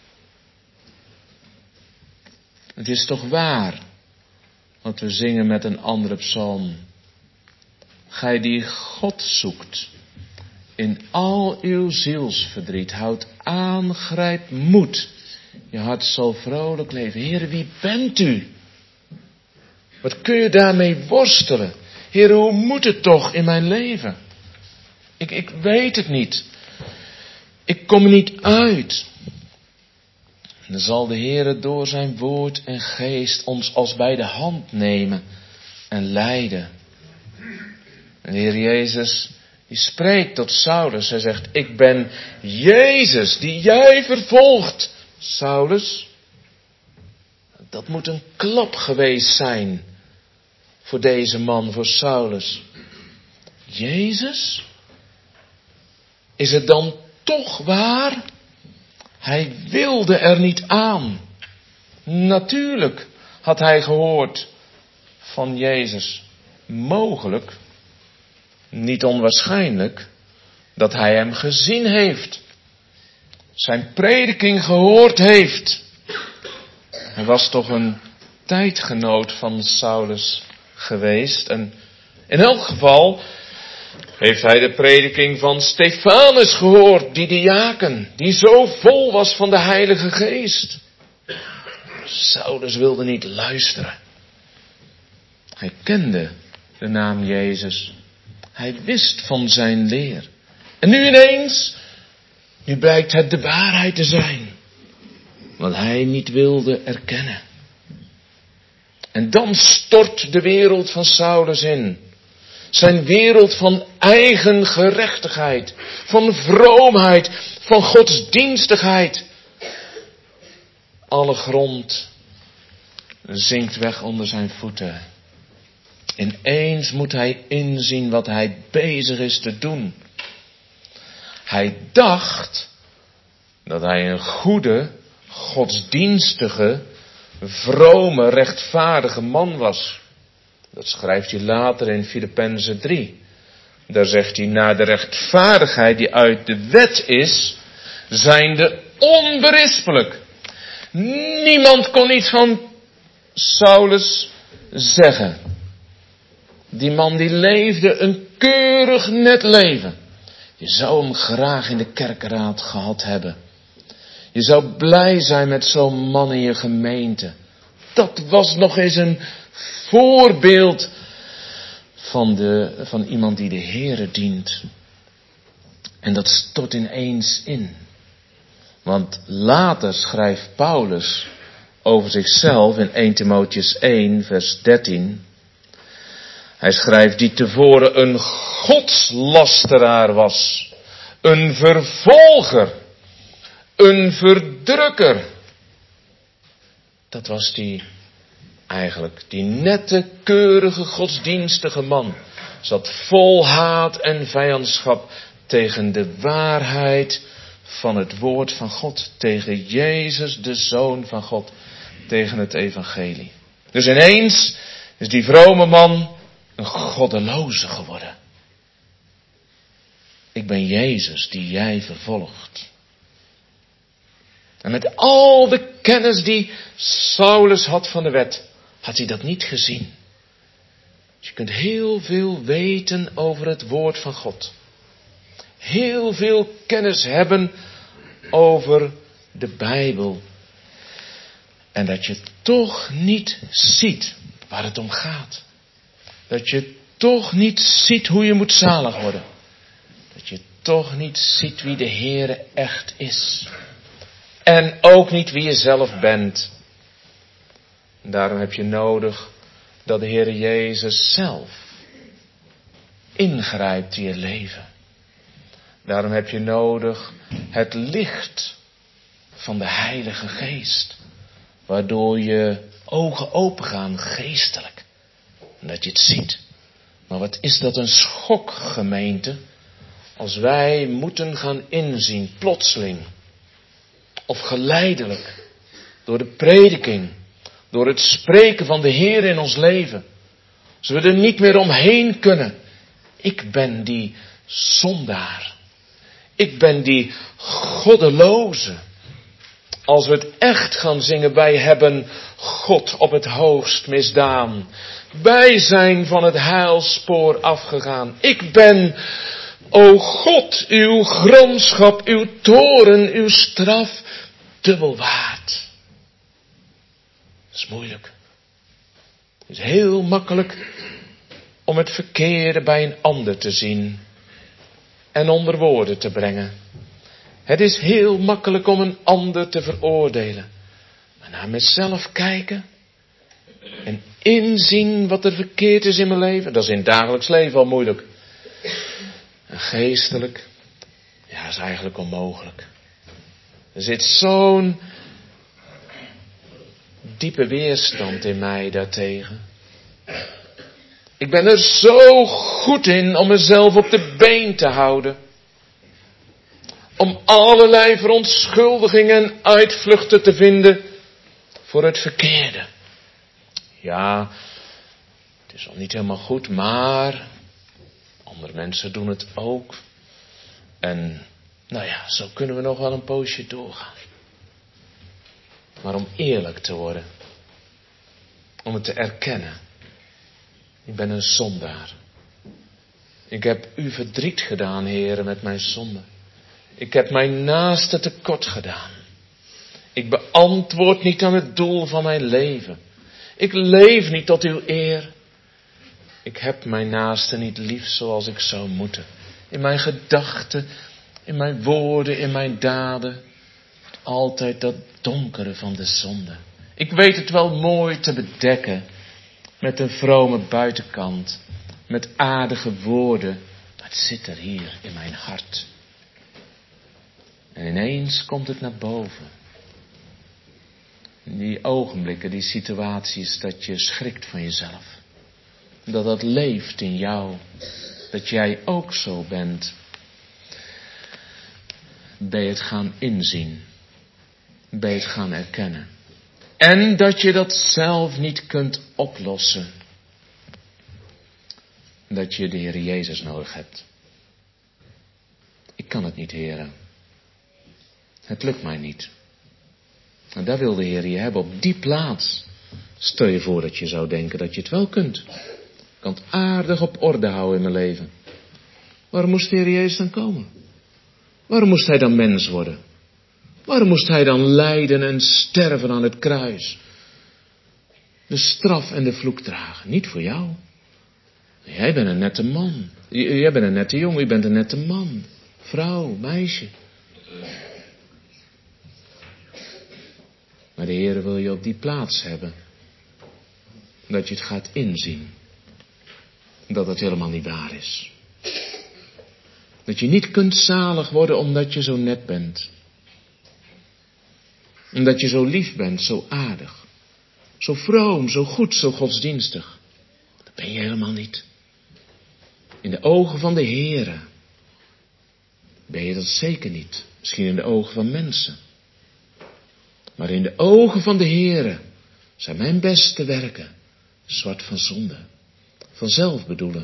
Het is toch waar, wat we zingen met een andere psalm. Gij die God zoekt, in al uw zielsverdriet, houd aan, grijp moed. Je hart zal vrolijk leven. Heere, wie bent u? Wat kun je daarmee worstelen? Heere, hoe moet het toch in mijn leven? Ik weet het niet. Ik kom er niet uit. En dan zal de Heere door zijn woord en geest ons als bij de hand nemen en leiden. En de Heer Jezus, die spreekt tot Saulus. Hij zegt, ik ben Jezus die jij vervolgt, Saulus. Dat moet een klap geweest zijn voor deze man, voor Saulus. Jezus? Is het dan toch waar? Hij wilde er niet aan. Natuurlijk had hij gehoord van Jezus. Mogelijk, niet onwaarschijnlijk, dat hij hem gezien heeft. Zijn prediking gehoord heeft. Hij was toch een tijdgenoot van Saulus geweest. En in elk geval heeft hij de prediking van Stefanus gehoord, die diaken, die zo vol was van de Heilige Geest. Saulus wilde niet luisteren. Hij kende de naam Jezus. Hij wist van zijn leer. En nu ineens, nu blijkt het de waarheid te zijn. Wat hij niet wilde erkennen. En dan stort de wereld van Saulus in. Zijn wereld van eigen gerechtigheid, van vroomheid, van godsdienstigheid. Alle grond zinkt weg onder zijn voeten. Ineens moet hij inzien wat hij bezig is te doen. Hij dacht dat hij een goede, godsdienstige, vrome, rechtvaardige man was. Dat schrijft hij later in Filippenzen 3. Daar zegt hij, naar de rechtvaardigheid die uit de wet is, zijnde onberispelijk. Niemand kon iets van Saulus zeggen. Die man die leefde een keurig net leven. Je zou hem graag in de kerkenraad gehad hebben. Je zou blij zijn met zo'n man in je gemeente. Dat was nog eens een voorbeeld van iemand die de Heere dient. En dat stort ineens in. Want later schrijft Paulus over zichzelf in 1 Timotheüs 1 vers 13. Hij schrijft die tevoren een godslasteraar was. Een vervolger. Een verdrukker. Dat was die eigenlijk. Die nette, keurige, godsdienstige man. Zat vol haat en vijandschap tegen de waarheid van het woord van God. Tegen Jezus, de Zoon van God. Tegen het evangelie. Dus ineens is die vrome man een goddeloze geworden. Ik ben Jezus die jij vervolgt. En met al de kennis die Saulus had van de wet, had hij dat niet gezien. Dus je kunt heel veel weten over het woord van God. Heel veel kennis hebben over de Bijbel. En dat je toch niet ziet waar het om gaat. Dat je toch niet ziet hoe je moet zalig worden. Dat je toch niet ziet wie de Heere echt is. En ook niet wie je zelf bent. En daarom heb je nodig dat de Heere Jezus zelf ingrijpt in je leven. Daarom heb je nodig het licht van de Heilige Geest. Waardoor je ogen opengaan geestelijk. En dat je het ziet. Maar wat is dat een schok, gemeente. Als wij moeten gaan inzien, plotseling. Of geleidelijk. Door de prediking. Door het spreken van de Heer in ons leven. Als we er niet meer omheen kunnen. Ik ben die zondaar. Ik ben die goddeloze. Als we het echt gaan zingen, wij hebben God op het hoogst misdaan. Wij zijn van het heilspoor afgegaan. Ik ben, o God, uw gramschap, uw toorn, uw straf, dubbel waard. Dat is moeilijk. Het is heel makkelijk om het verkeerde bij een ander te zien en onder woorden te brengen. Het is heel makkelijk om een ander te veroordelen. Maar naar mezelf kijken en inzien wat er verkeerd is in mijn leven. Dat is in het dagelijks leven al moeilijk. En geestelijk, ja, is eigenlijk onmogelijk. Er zit zo'n diepe weerstand in mij daartegen. Ik ben er zo goed in om mezelf op de been te houden. Om allerlei verontschuldigingen en uitvluchten te vinden voor het verkeerde. Ja, het is al niet helemaal goed, maar andere mensen doen het ook. En nou ja, zo kunnen we nog wel een poosje doorgaan. Maar om eerlijk te worden. Om het te erkennen. Ik ben een zondaar. Ik heb u verdriet gedaan, Heere, met mijn zonde. Ik heb mijn naaste tekort gedaan. Ik beantwoord niet aan het doel van mijn leven. Ik leef niet tot uw eer. Ik heb mijn naaste niet lief zoals ik zou moeten. In mijn gedachten, in mijn woorden, in mijn daden. Altijd dat donkere van de zonde. Ik weet het wel mooi te bedekken. Met een vrome buitenkant. Met aardige woorden. Maar het zit er hier in mijn hart. En ineens komt het naar boven. In die ogenblikken, die situaties, dat je schrikt van jezelf. Dat dat leeft in jou. Dat jij ook zo bent. Ben je het gaan inzien. Ben je het gaan erkennen. En dat je dat zelf niet kunt oplossen. Dat je de Heer Jezus nodig hebt. Ik kan het niet, Heer. Het lukt mij niet. En daar wil de Heer je hebben, op die plaats. Stel je voor dat je zou denken dat je het wel kunt. Ik kan het aardig op orde houden in mijn leven. Waarom moest de Heer Jezus dan komen? Waarom moest Hij dan mens worden? Waarom moest Hij dan lijden en sterven aan het kruis? De straf en de vloek dragen. Niet voor jou. Jij bent een nette man. Jij bent een nette jongen. Je bent een nette man. Vrouw, meisje. Maar de Heer wil je op die plaats hebben. Dat je het gaat inzien. Dat het helemaal niet waar is. Dat je niet kunt zalig worden omdat je zo net bent. Omdat je zo lief bent, zo aardig. Zo vroom, zo goed, zo godsdienstig. Dat ben je helemaal niet. In de ogen van de Heere ben je dat zeker niet. Misschien in de ogen van mensen. Maar in de ogen van de Heere zijn mijn beste werken zwart van zonde. Van zelfbedoelen.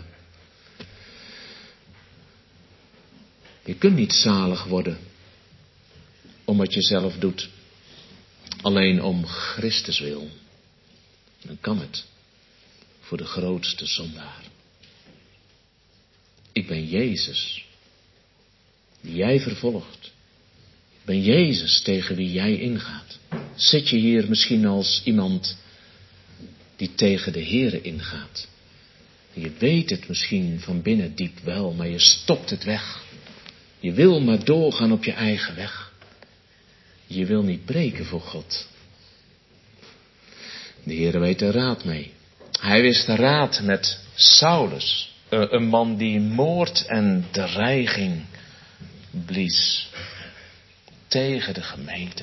Je kunt niet zalig worden om wat je zelf doet. Alleen om Christus wil. Dan kan het. Voor de grootste zondaar. Ik ben Jezus. Die jij vervolgt. Ik ben Jezus tegen wie jij ingaat. Zit je hier misschien als iemand die tegen de Heere ingaat. Je weet het misschien van binnen diep wel, maar je stopt het weg. Je wil maar doorgaan op je eigen weg. Je wil niet breken voor God. De Heere weet er raad mee. Hij wist raad met Saulus. Een man die moord en dreiging blies. Tegen de gemeente.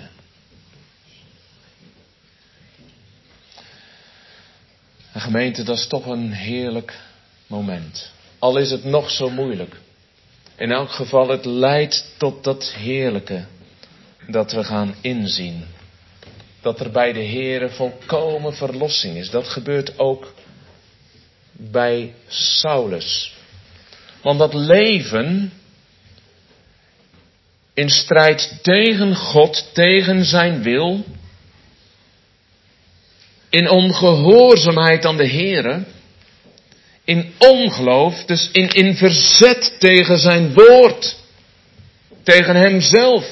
En gemeente, dat is toch een heerlijk moment. Al is het nog zo moeilijk. In elk geval, het leidt tot dat heerlijke. Dat we gaan inzien. Dat er bij de Heere volkomen verlossing is. Dat gebeurt ook bij Saulus. Want dat leven in strijd tegen God, tegen zijn wil, in ongehoorzaamheid aan de Heere, in ongeloof, dus in verzet tegen zijn woord, tegen hemzelf.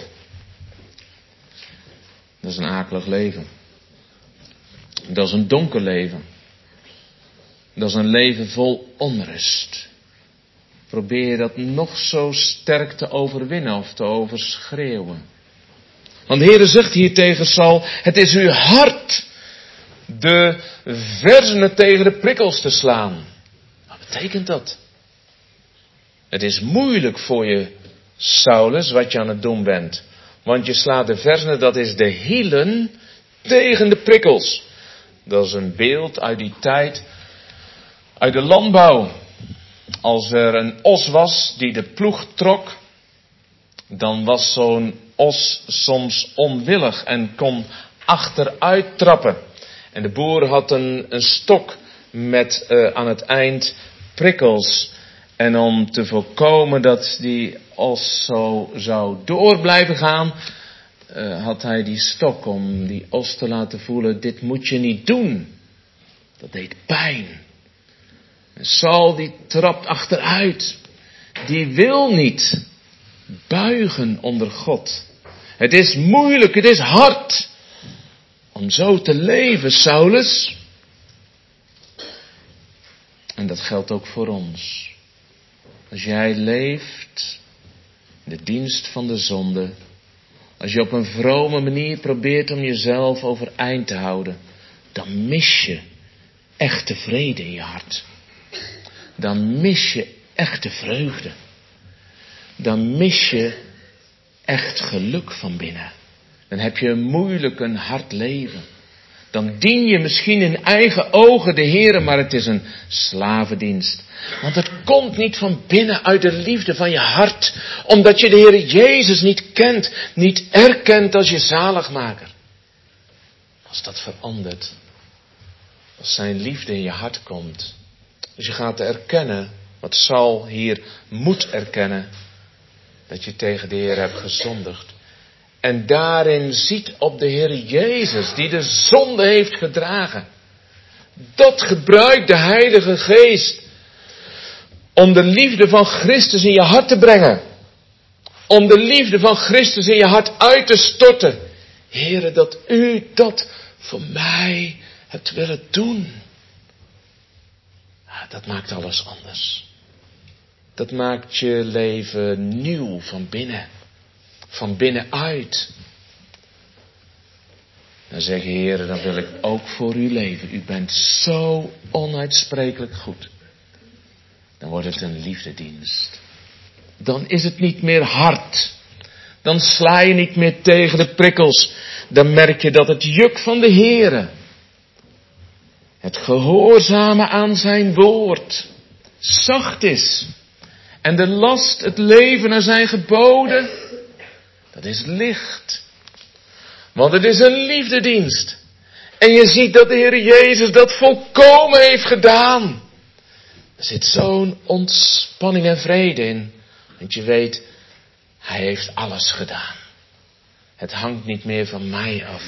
Dat is een akelig leven. Dat is een donker leven. Dat is een leven vol onrust. Probeer dat nog zo sterk te overwinnen of te overschreeuwen. Want de Heere zegt hier tegen Saul, het is uw hart de verzenen tegen de prikkels te slaan. Wat betekent dat? Het is moeilijk voor je, Saulus, wat je aan het doen bent. Want je slaat de verzenen, dat is de hielen tegen de prikkels. Dat is een beeld uit die tijd, uit de landbouw. Als er een os was die de ploeg trok, dan was zo'n os soms onwillig en kon achteruit trappen. En de boer had een stok met aan het eind prikkels. En om te voorkomen dat die os zo zou door blijven gaan, had hij die stok om die os te laten voelen, dit moet je niet doen. Dat deed pijn. En Saul die trapt achteruit. Die wil niet buigen onder God. Het is moeilijk, het is hard om zo te leven, Saulus. En dat geldt ook voor ons. Als jij leeft in de dienst van de zonde, als je op een vrome manier probeert om jezelf overeind te houden, dan mis je echte vrede in je hart. Dan mis je echte vreugde. Dan mis je echt geluk van binnen. Dan heb je een moeilijk, een hard leven. Dan dien je misschien in eigen ogen de Heere, maar het is een slavendienst. Want het komt niet van binnen uit de liefde van je hart. Omdat je de Heere Jezus niet kent, niet erkent als je zaligmaker. Als dat verandert, als zijn liefde in je hart komt. Dus je gaat erkennen, wat Saul hier moet erkennen, dat je tegen de Heer hebt gezondigd. En daarin ziet op de Heer Jezus, die de zonde heeft gedragen. Dat gebruikt de Heilige Geest om de liefde van Christus in je hart te brengen. Om de liefde van Christus in je hart uit te storten. Heere, dat u dat voor mij hebt willen doen. Dat maakt alles anders. Dat maakt je leven nieuw van binnen. Van binnenuit. En zeg, Heer, dan wil ik ook voor u leven. U bent zo onuitsprekelijk goed. Dan wordt het een liefdedienst. Dan is het niet meer hard. Dan sla je niet meer tegen de prikkels. Dan merk je dat het juk van de Heere, het gehoorzamen aan zijn woord, zacht is. En de last, het leven naar zijn geboden, dat is licht. Want het is een liefdedienst. En je ziet dat de Heer Jezus dat volkomen heeft gedaan. Er zit zo'n ontspanning en vrede in. Want je weet, hij heeft alles gedaan. Het hangt niet meer van mij af.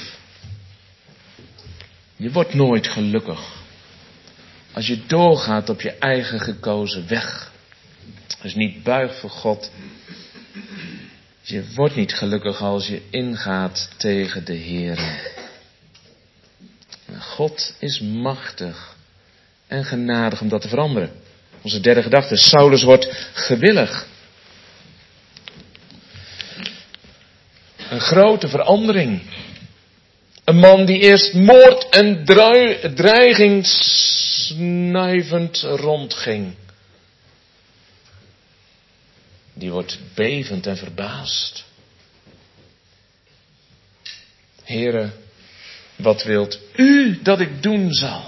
Je wordt nooit gelukkig als je doorgaat op je eigen gekozen weg. Als je niet buigt voor God. Je wordt niet gelukkig als je ingaat tegen de Heer. God is machtig en genadig om dat te veranderen. Onze derde gedachte, Saulus wordt gewillig. Een grote verandering. Een man die eerst moord en dreiging snuivend rondging. Die wordt bevend en verbaasd. Heere, wat wilt u dat ik doen zal?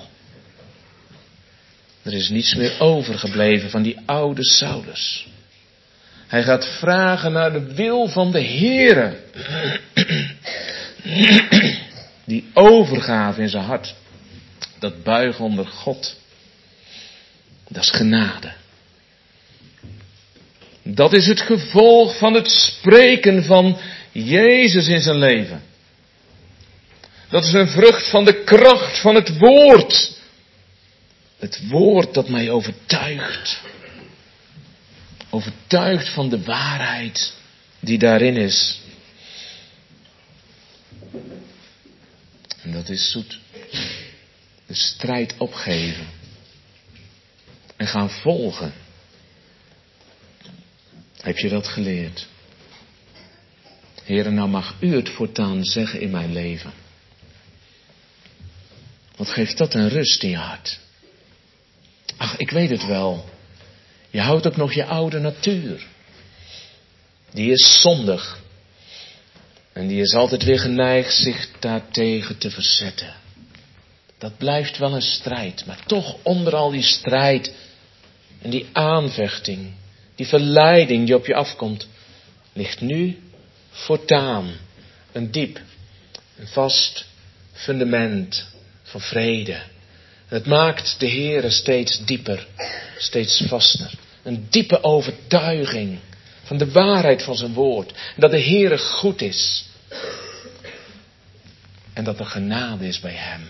Er is niets meer overgebleven van die oude Saulus. Hij gaat vragen naar de wil van de Heere. Die overgave in zijn hart. Dat buigen onder God. Dat is genade. Dat is het gevolg van het spreken van Jezus in zijn leven. Dat is een vrucht van de kracht van het woord. Het woord dat mij overtuigt. Overtuigd van de waarheid die daarin is. En dat is zoet. De strijd opgeven. En gaan volgen. Heb je dat geleerd? Heere, nou mag u het voortaan zeggen in mijn leven. Wat geeft dat een rust in je hart? Ach, ik weet het wel. Je houdt ook nog je oude natuur. Die is zondig. En die is altijd weer geneigd zich daartegen te verzetten. Dat blijft wel een strijd. Maar toch onder al die strijd en die aanvechting, die verleiding die op je afkomt, ligt nu voortaan een diep, een vast fundament van vrede. Het maakt de Heere steeds dieper, steeds vaster. Een diepe overtuiging van de waarheid van zijn woord. En dat de Heere goed is. En dat er genade is bij hem.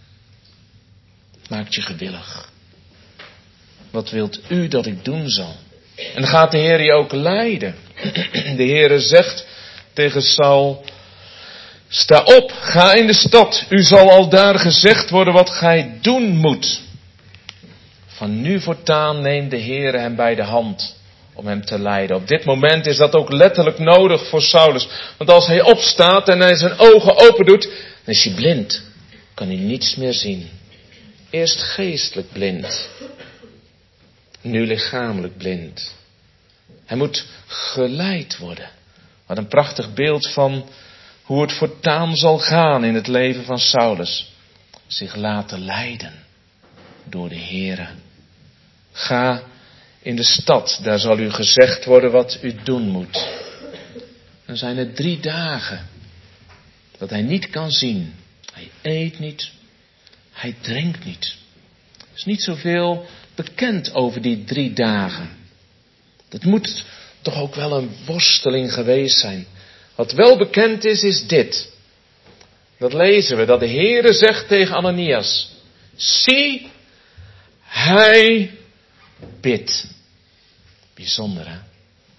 Maakt je gewillig. Wat wilt u dat ik doen zal? En dan gaat de Heer je ook leiden. De Heere zegt tegen Saul: sta op, ga in de stad. U zal al daar gezegd worden wat gij doen moet. Van nu voortaan neemt de Heere hem bij de hand om hem te leiden. Op dit moment is dat ook letterlijk nodig voor Saulus. Want als hij opstaat en hij zijn ogen open doet, dan is hij blind. Kan hij niets meer zien. Eerst geestelijk blind. Nu lichamelijk blind. Hij moet geleid worden. Wat een prachtig beeld van hoe het voortaan zal gaan in het leven van Saulus. Zich laten leiden door de Heere. Ga in de stad, daar zal u gezegd worden wat u doen moet. Dan zijn er 3 dagen dat hij niet kan zien. Hij eet niet, hij drinkt niet. Er is niet zoveel bekend over die 3 dagen. Dat moet toch ook wel een worsteling geweest zijn. Wat wel bekend is, is dit. Dat lezen we, dat de Heere zegt tegen Ananias: zie, hij bidt. Bijzonder, hè?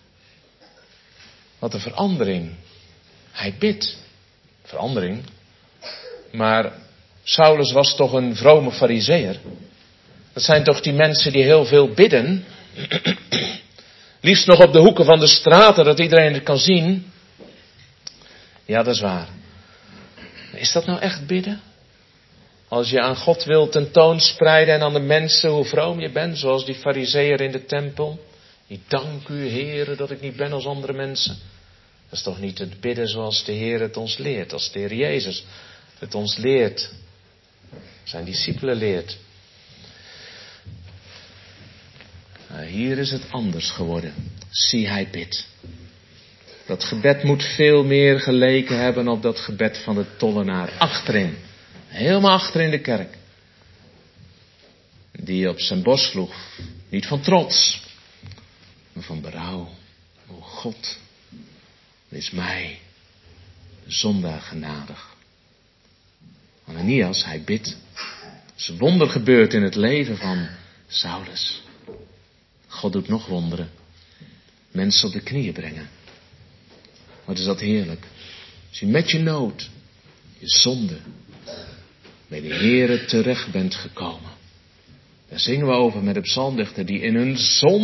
Wat een verandering. Hij bidt. Verandering. Maar Saulus was toch een vrome farizeeër. Dat zijn toch die mensen die heel veel bidden. Liefst nog op de hoeken van de straten, dat iedereen het kan zien. Ja, dat is waar. is dat nou echt bidden? Als je aan God wilt tentoonspreiden en aan de mensen hoe vroom je bent, zoals die farizeeër in de tempel. Ik dank u, Heere, dat ik niet ben als andere mensen. Dat is toch niet het bidden zoals de Heer het ons leert, als de Heer Jezus het ons leert, zijn discipelen leert. Maar hier is het anders geworden. Zie, hij bidt. Dat gebed moet veel meer geleken hebben op dat gebed van de tollenaar. Achterin. Helemaal achter in de kerk. Die op zijn borst sloeg. Niet van trots. Maar van berouw. O God. Wees mij. Zondaar genadig. Ananias, hij bidt. Er is een wonder gebeurd in het leven van Saulus. God doet nog wonderen. Mensen op de knieën brengen. Wat is dat heerlijk. Als je met je nood, je zonde, bij de Heere terecht bent gekomen. Daar zingen we over met de psalmdichter die in hun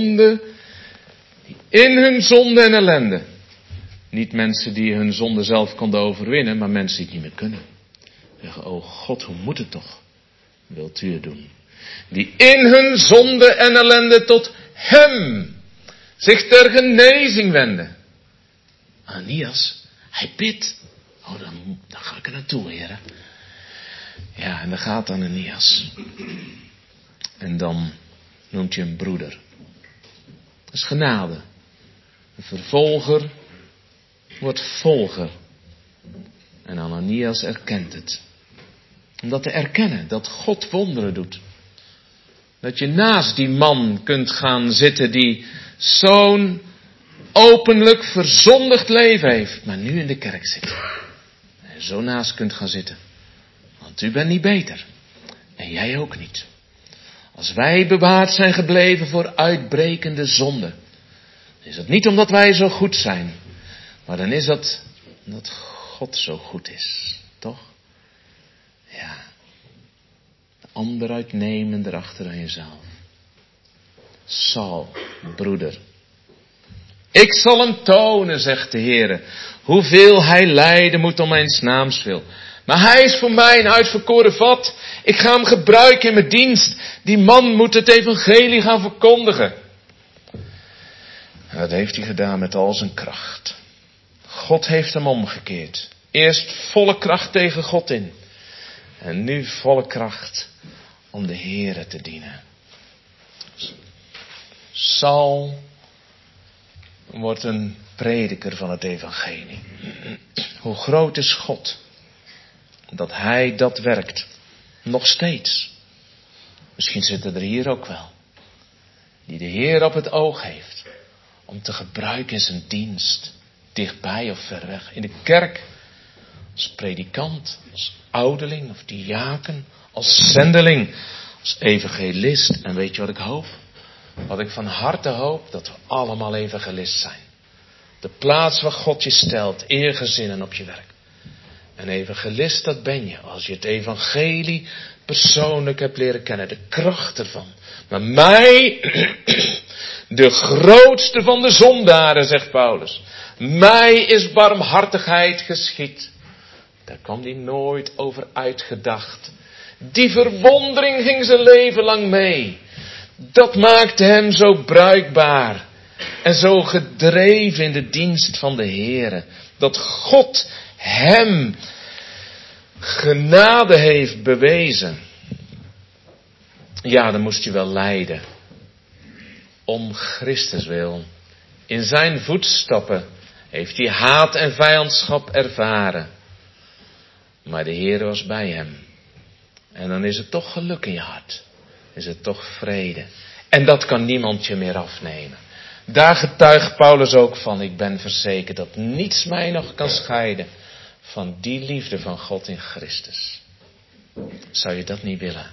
zonde en ellende. Niet mensen die hun zonde zelf konden overwinnen, maar mensen die het niet meer kunnen. Zeggen, oh God, hoe moet het toch? Wilt u het doen? Die in hun zonde en ellende tot hem zich ter genezing wenden. Ananias, hij bidt. Oh, dan ga ik er naartoe, heren. Ja, en dan gaat Ananias. En dan noemt je hem broeder. Dat is genade. Een vervolger wordt volger. En Ananias erkent het. Om dat te erkennen, dat God wonderen doet. Dat je naast die man kunt gaan zitten die zo'n openlijk verzondigd leven heeft, maar nu in de kerk zit. En zo naast kunt gaan zitten. Want u bent niet beter. En jij ook niet. Als wij bewaard zijn gebleven voor uitbrekende zonde, is het niet omdat wij zo goed zijn, maar dan is dat omdat God zo goed is. Toch? Ja. De ander uitnemen erachter aan jezelf. Saul, broeder. Ik zal hem tonen, zegt de Heere, hoeveel hij lijden moet om mijn naams wil. Maar hij is voor mij een uitverkoren vat. Ik ga hem gebruiken in mijn dienst. Die man moet het evangelie gaan verkondigen. En dat heeft hij gedaan met al zijn kracht. God heeft hem omgekeerd. Eerst volle kracht tegen God in. En nu volle kracht om de Heere te dienen. Saul wordt een prediker van het evangelie. Hoe groot is God? Dat hij dat werkt. Nog steeds. Misschien zitten er hier ook wel. Die de Heer op het oog heeft. Om te gebruiken in zijn dienst. Dichtbij of ver weg. In de kerk. Als predikant. Als ouderling of diaken. Als zendeling. Als evangelist. En weet je wat ik hoop? Wat ik van harte hoop. Dat we allemaal evangelist zijn. De plaats waar God je stelt. Eergezinnen op je werk. Een evangelist, dat ben je. Als je het evangelie persoonlijk hebt leren kennen. De kracht ervan. Maar mij, de grootste van de zondaren, zegt Paulus. Mij is barmhartigheid geschied. Daar kwam hij nooit over uitgedacht. Die verwondering ging zijn leven lang mee. Dat maakte hem zo bruikbaar. En zo gedreven in de dienst van de Heere. Dat God hem genade heeft bewezen. Ja, dan moest je wel lijden. Om Christus wil. In zijn voetstappen heeft hij haat en vijandschap ervaren. Maar de Heer was bij hem. En dan is het toch geluk in je hart. Is het toch vrede. En dat kan niemand je meer afnemen. Daar getuigt Paulus ook van. Ik ben verzekerd dat niets mij nog kan scheiden van die liefde van God in Christus. Zou je dat niet willen?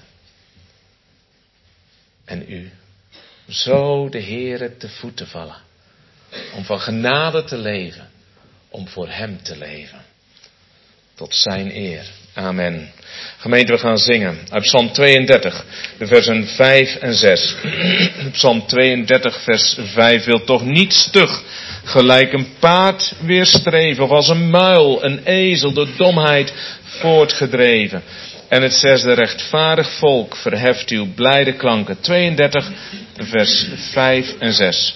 En u? Zo de Heere te voeten vallen. Om van genade te leven. Om voor hem te leven. Tot zijn eer. Amen. Gemeente, we gaan zingen uit Psalm 32, de versen 5 en 6. Psalm 32, vers 5 wil toch niet stug, gelijk een paard weerstreven, of als een muil, een ezel, door domheid voortgedreven. En het zesde, rechtvaardig volk, verheft uw blijde klanken. 32, vers 5 en 6.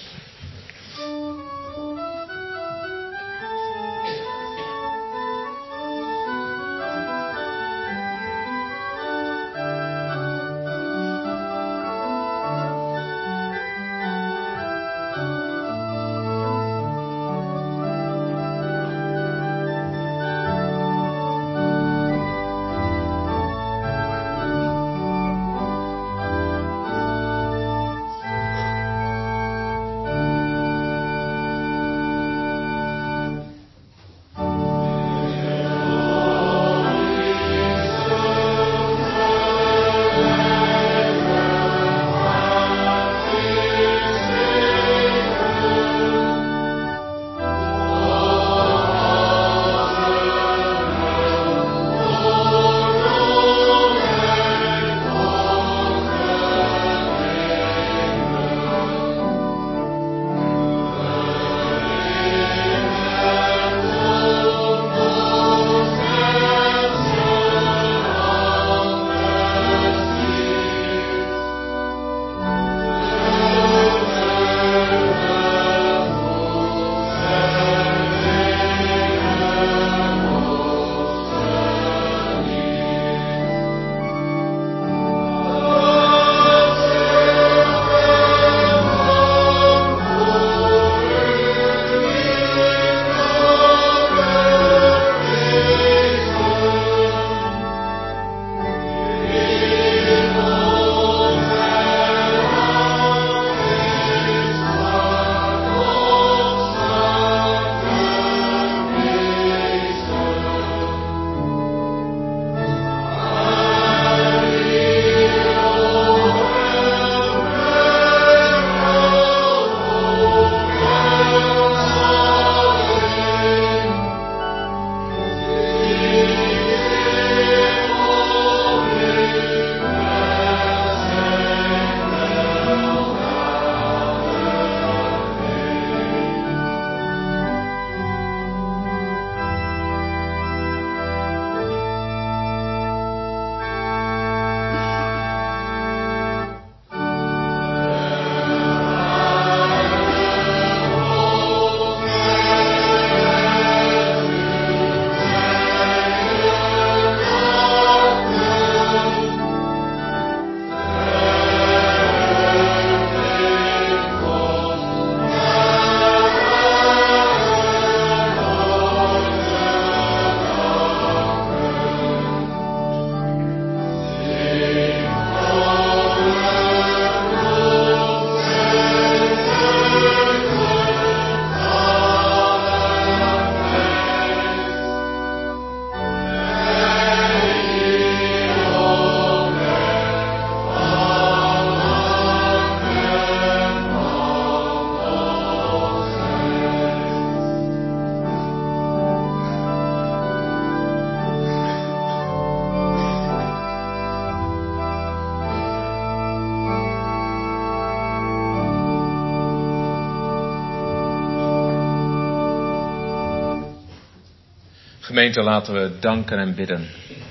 Gemeente, laten we danken en bidden.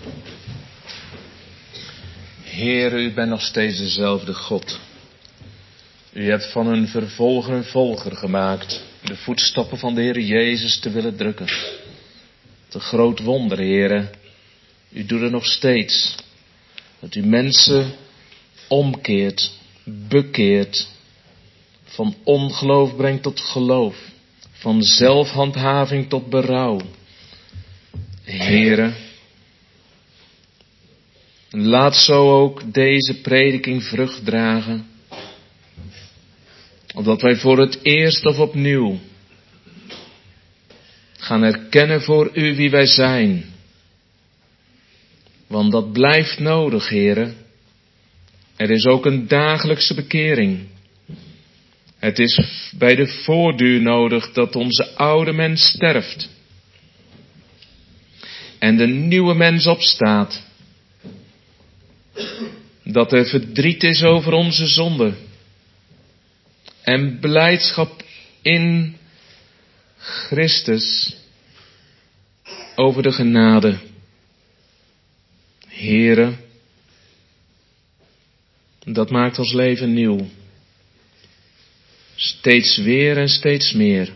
Heer, u bent nog steeds dezelfde God. U hebt van een vervolger een volger gemaakt, de voetstappen van de Heer Jezus te willen drukken. Te groot wonder, Heere. U doet het nog steeds. Dat u mensen omkeert, bekeert, van ongeloof brengt tot geloof, van zelfhandhaving tot berouw. Heere, laat zo ook deze prediking vrucht dragen, opdat wij voor het eerst of opnieuw gaan erkennen voor u wie wij zijn. Want dat blijft nodig, Heere. Er is ook een dagelijkse bekering. Het is bij de voortduur nodig dat onze oude mens sterft. en de nieuwe mens opstaat. Dat er verdriet is over onze zonde en blijdschap in Christus over de genade. Heere, dat maakt ons leven nieuw. Steeds weer en steeds meer.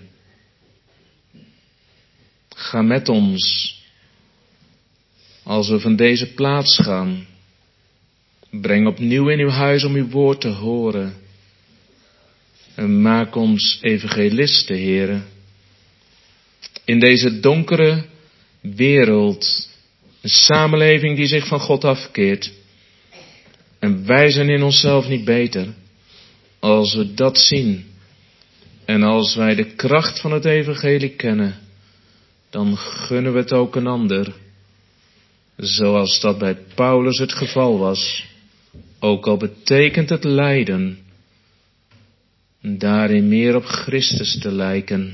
Ga met ons als we van deze plaats gaan. Breng opnieuw in uw huis om uw woord te horen. En maak ons evangelisten, Heere. In deze donkere wereld, een samenleving die zich van God afkeert. En wij zijn in onszelf niet beter. Als we dat zien en als wij de kracht van het evangelie kennen, dan gunnen we het ook een ander. Zoals dat bij Paulus het geval was. Ook al betekent het lijden, daarin meer op Christus te lijken.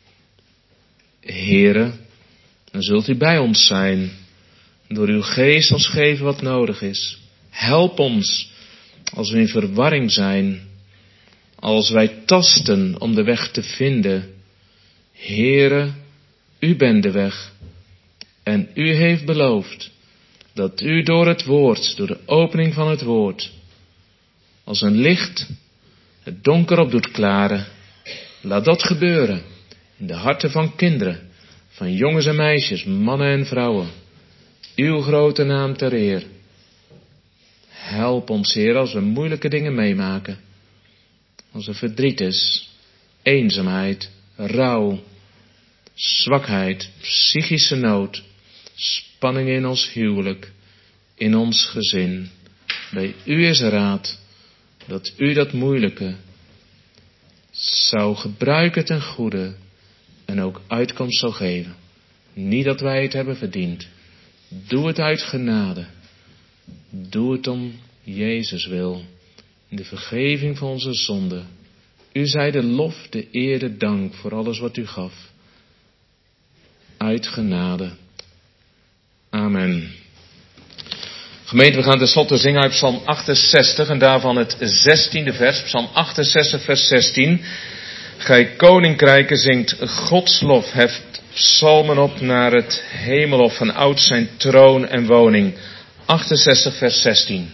Heere, dan zult u bij ons zijn, door uw geest ons geven wat nodig is. Help ons als we in verwarring zijn, als wij tasten om de weg te vinden. Heere, u bent de weg en u heeft beloofd dat u door het woord, door de opening van het woord, als een licht het donker op doet klaren. Laat dat gebeuren in de harten van kinderen, van jongens en meisjes, mannen en vrouwen. Uw grote naam ter eer. Help ons, Heer, als we moeilijke dingen meemaken. Als er verdriet is, eenzaamheid, rouw, zwakheid, psychische nood, spanning in ons huwelijk, in ons gezin. Bij u is raad dat u dat moeilijke zou gebruiken ten goede en ook uitkomst zou geven. Niet dat wij het hebben verdiend. Doe het uit genade. Doe het om Jezus wil. In de vergeving van onze zonden. U zij de lof, de eer, de dank voor alles wat u gaf. Uit genade. Amen. Gemeente, we gaan tenslotte zingen uit Psalm 68 en daarvan het 16e vers. Psalm 68 vers 16. Gij koninkrijken zingt Gods lof, heft psalmen op naar het hemelhof, van oud zijn troon en woning. 68 vers 16.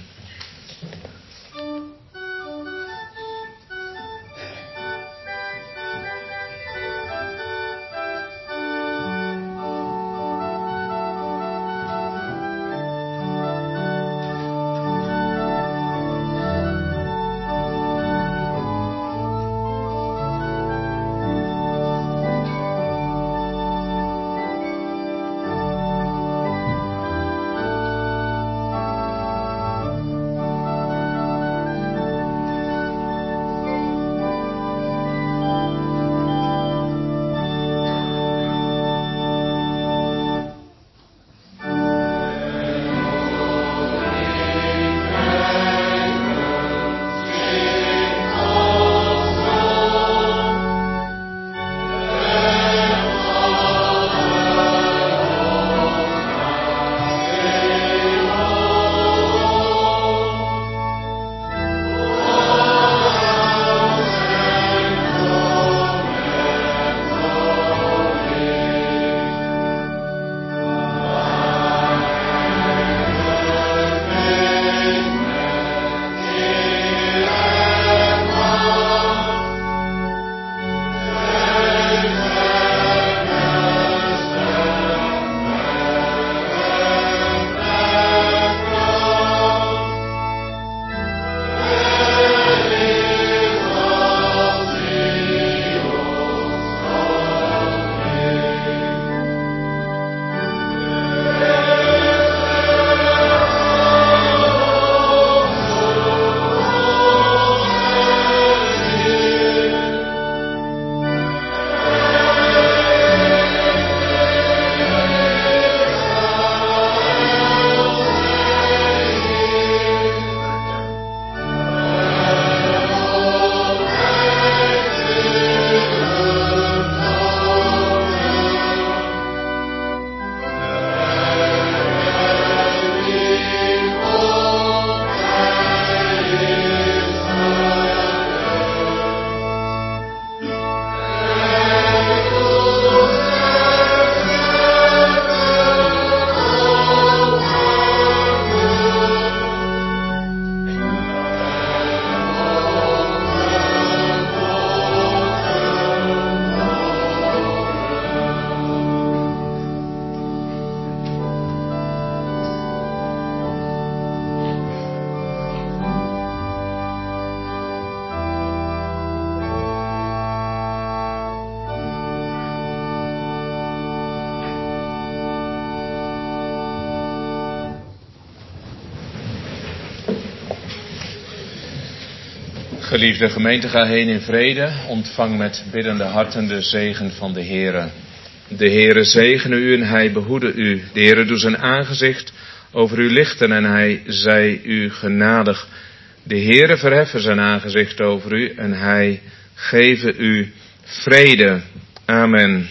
Geliefde gemeente, ga heen in vrede. Ontvang met biddende harten de zegen van de Heere. De Heere zegene u en hij behoede u. De Heere doe zijn aangezicht over u lichten en hij zij u genadig. De Heere verheffen zijn aangezicht over u en hij geven u vrede. Amen.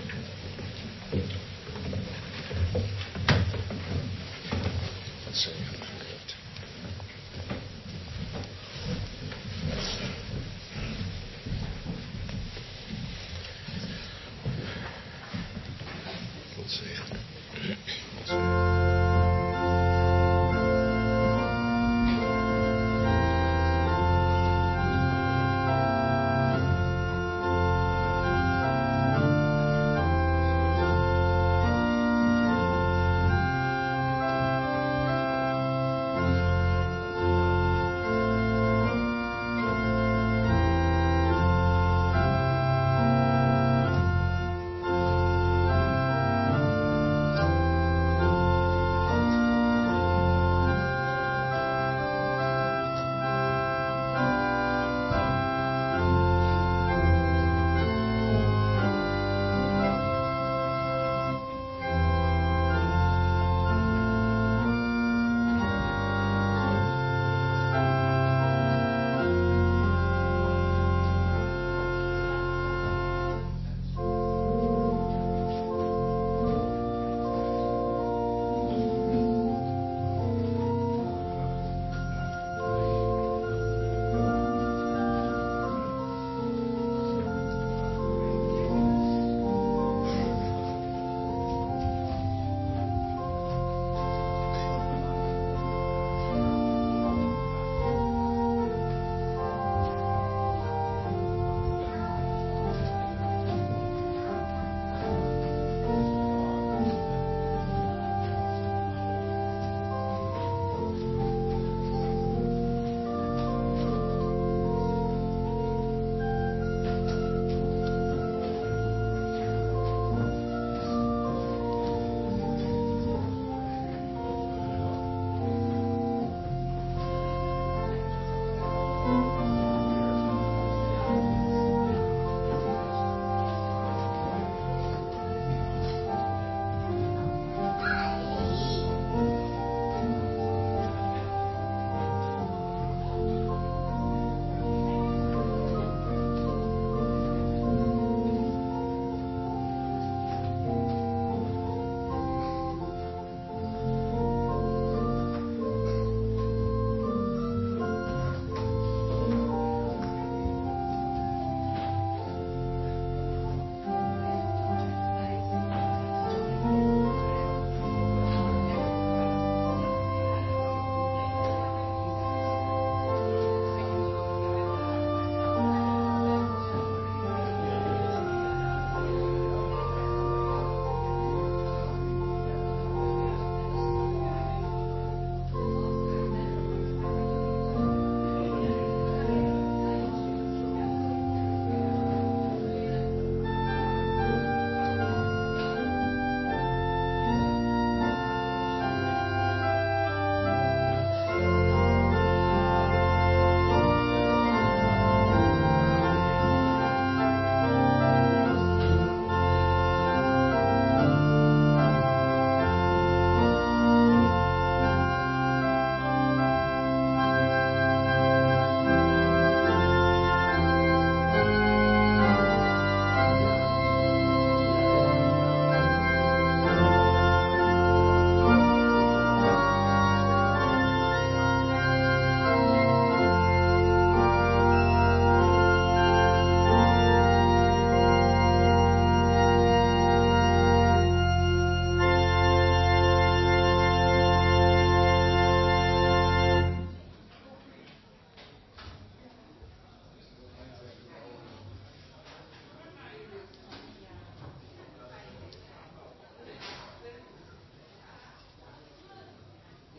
Zegen.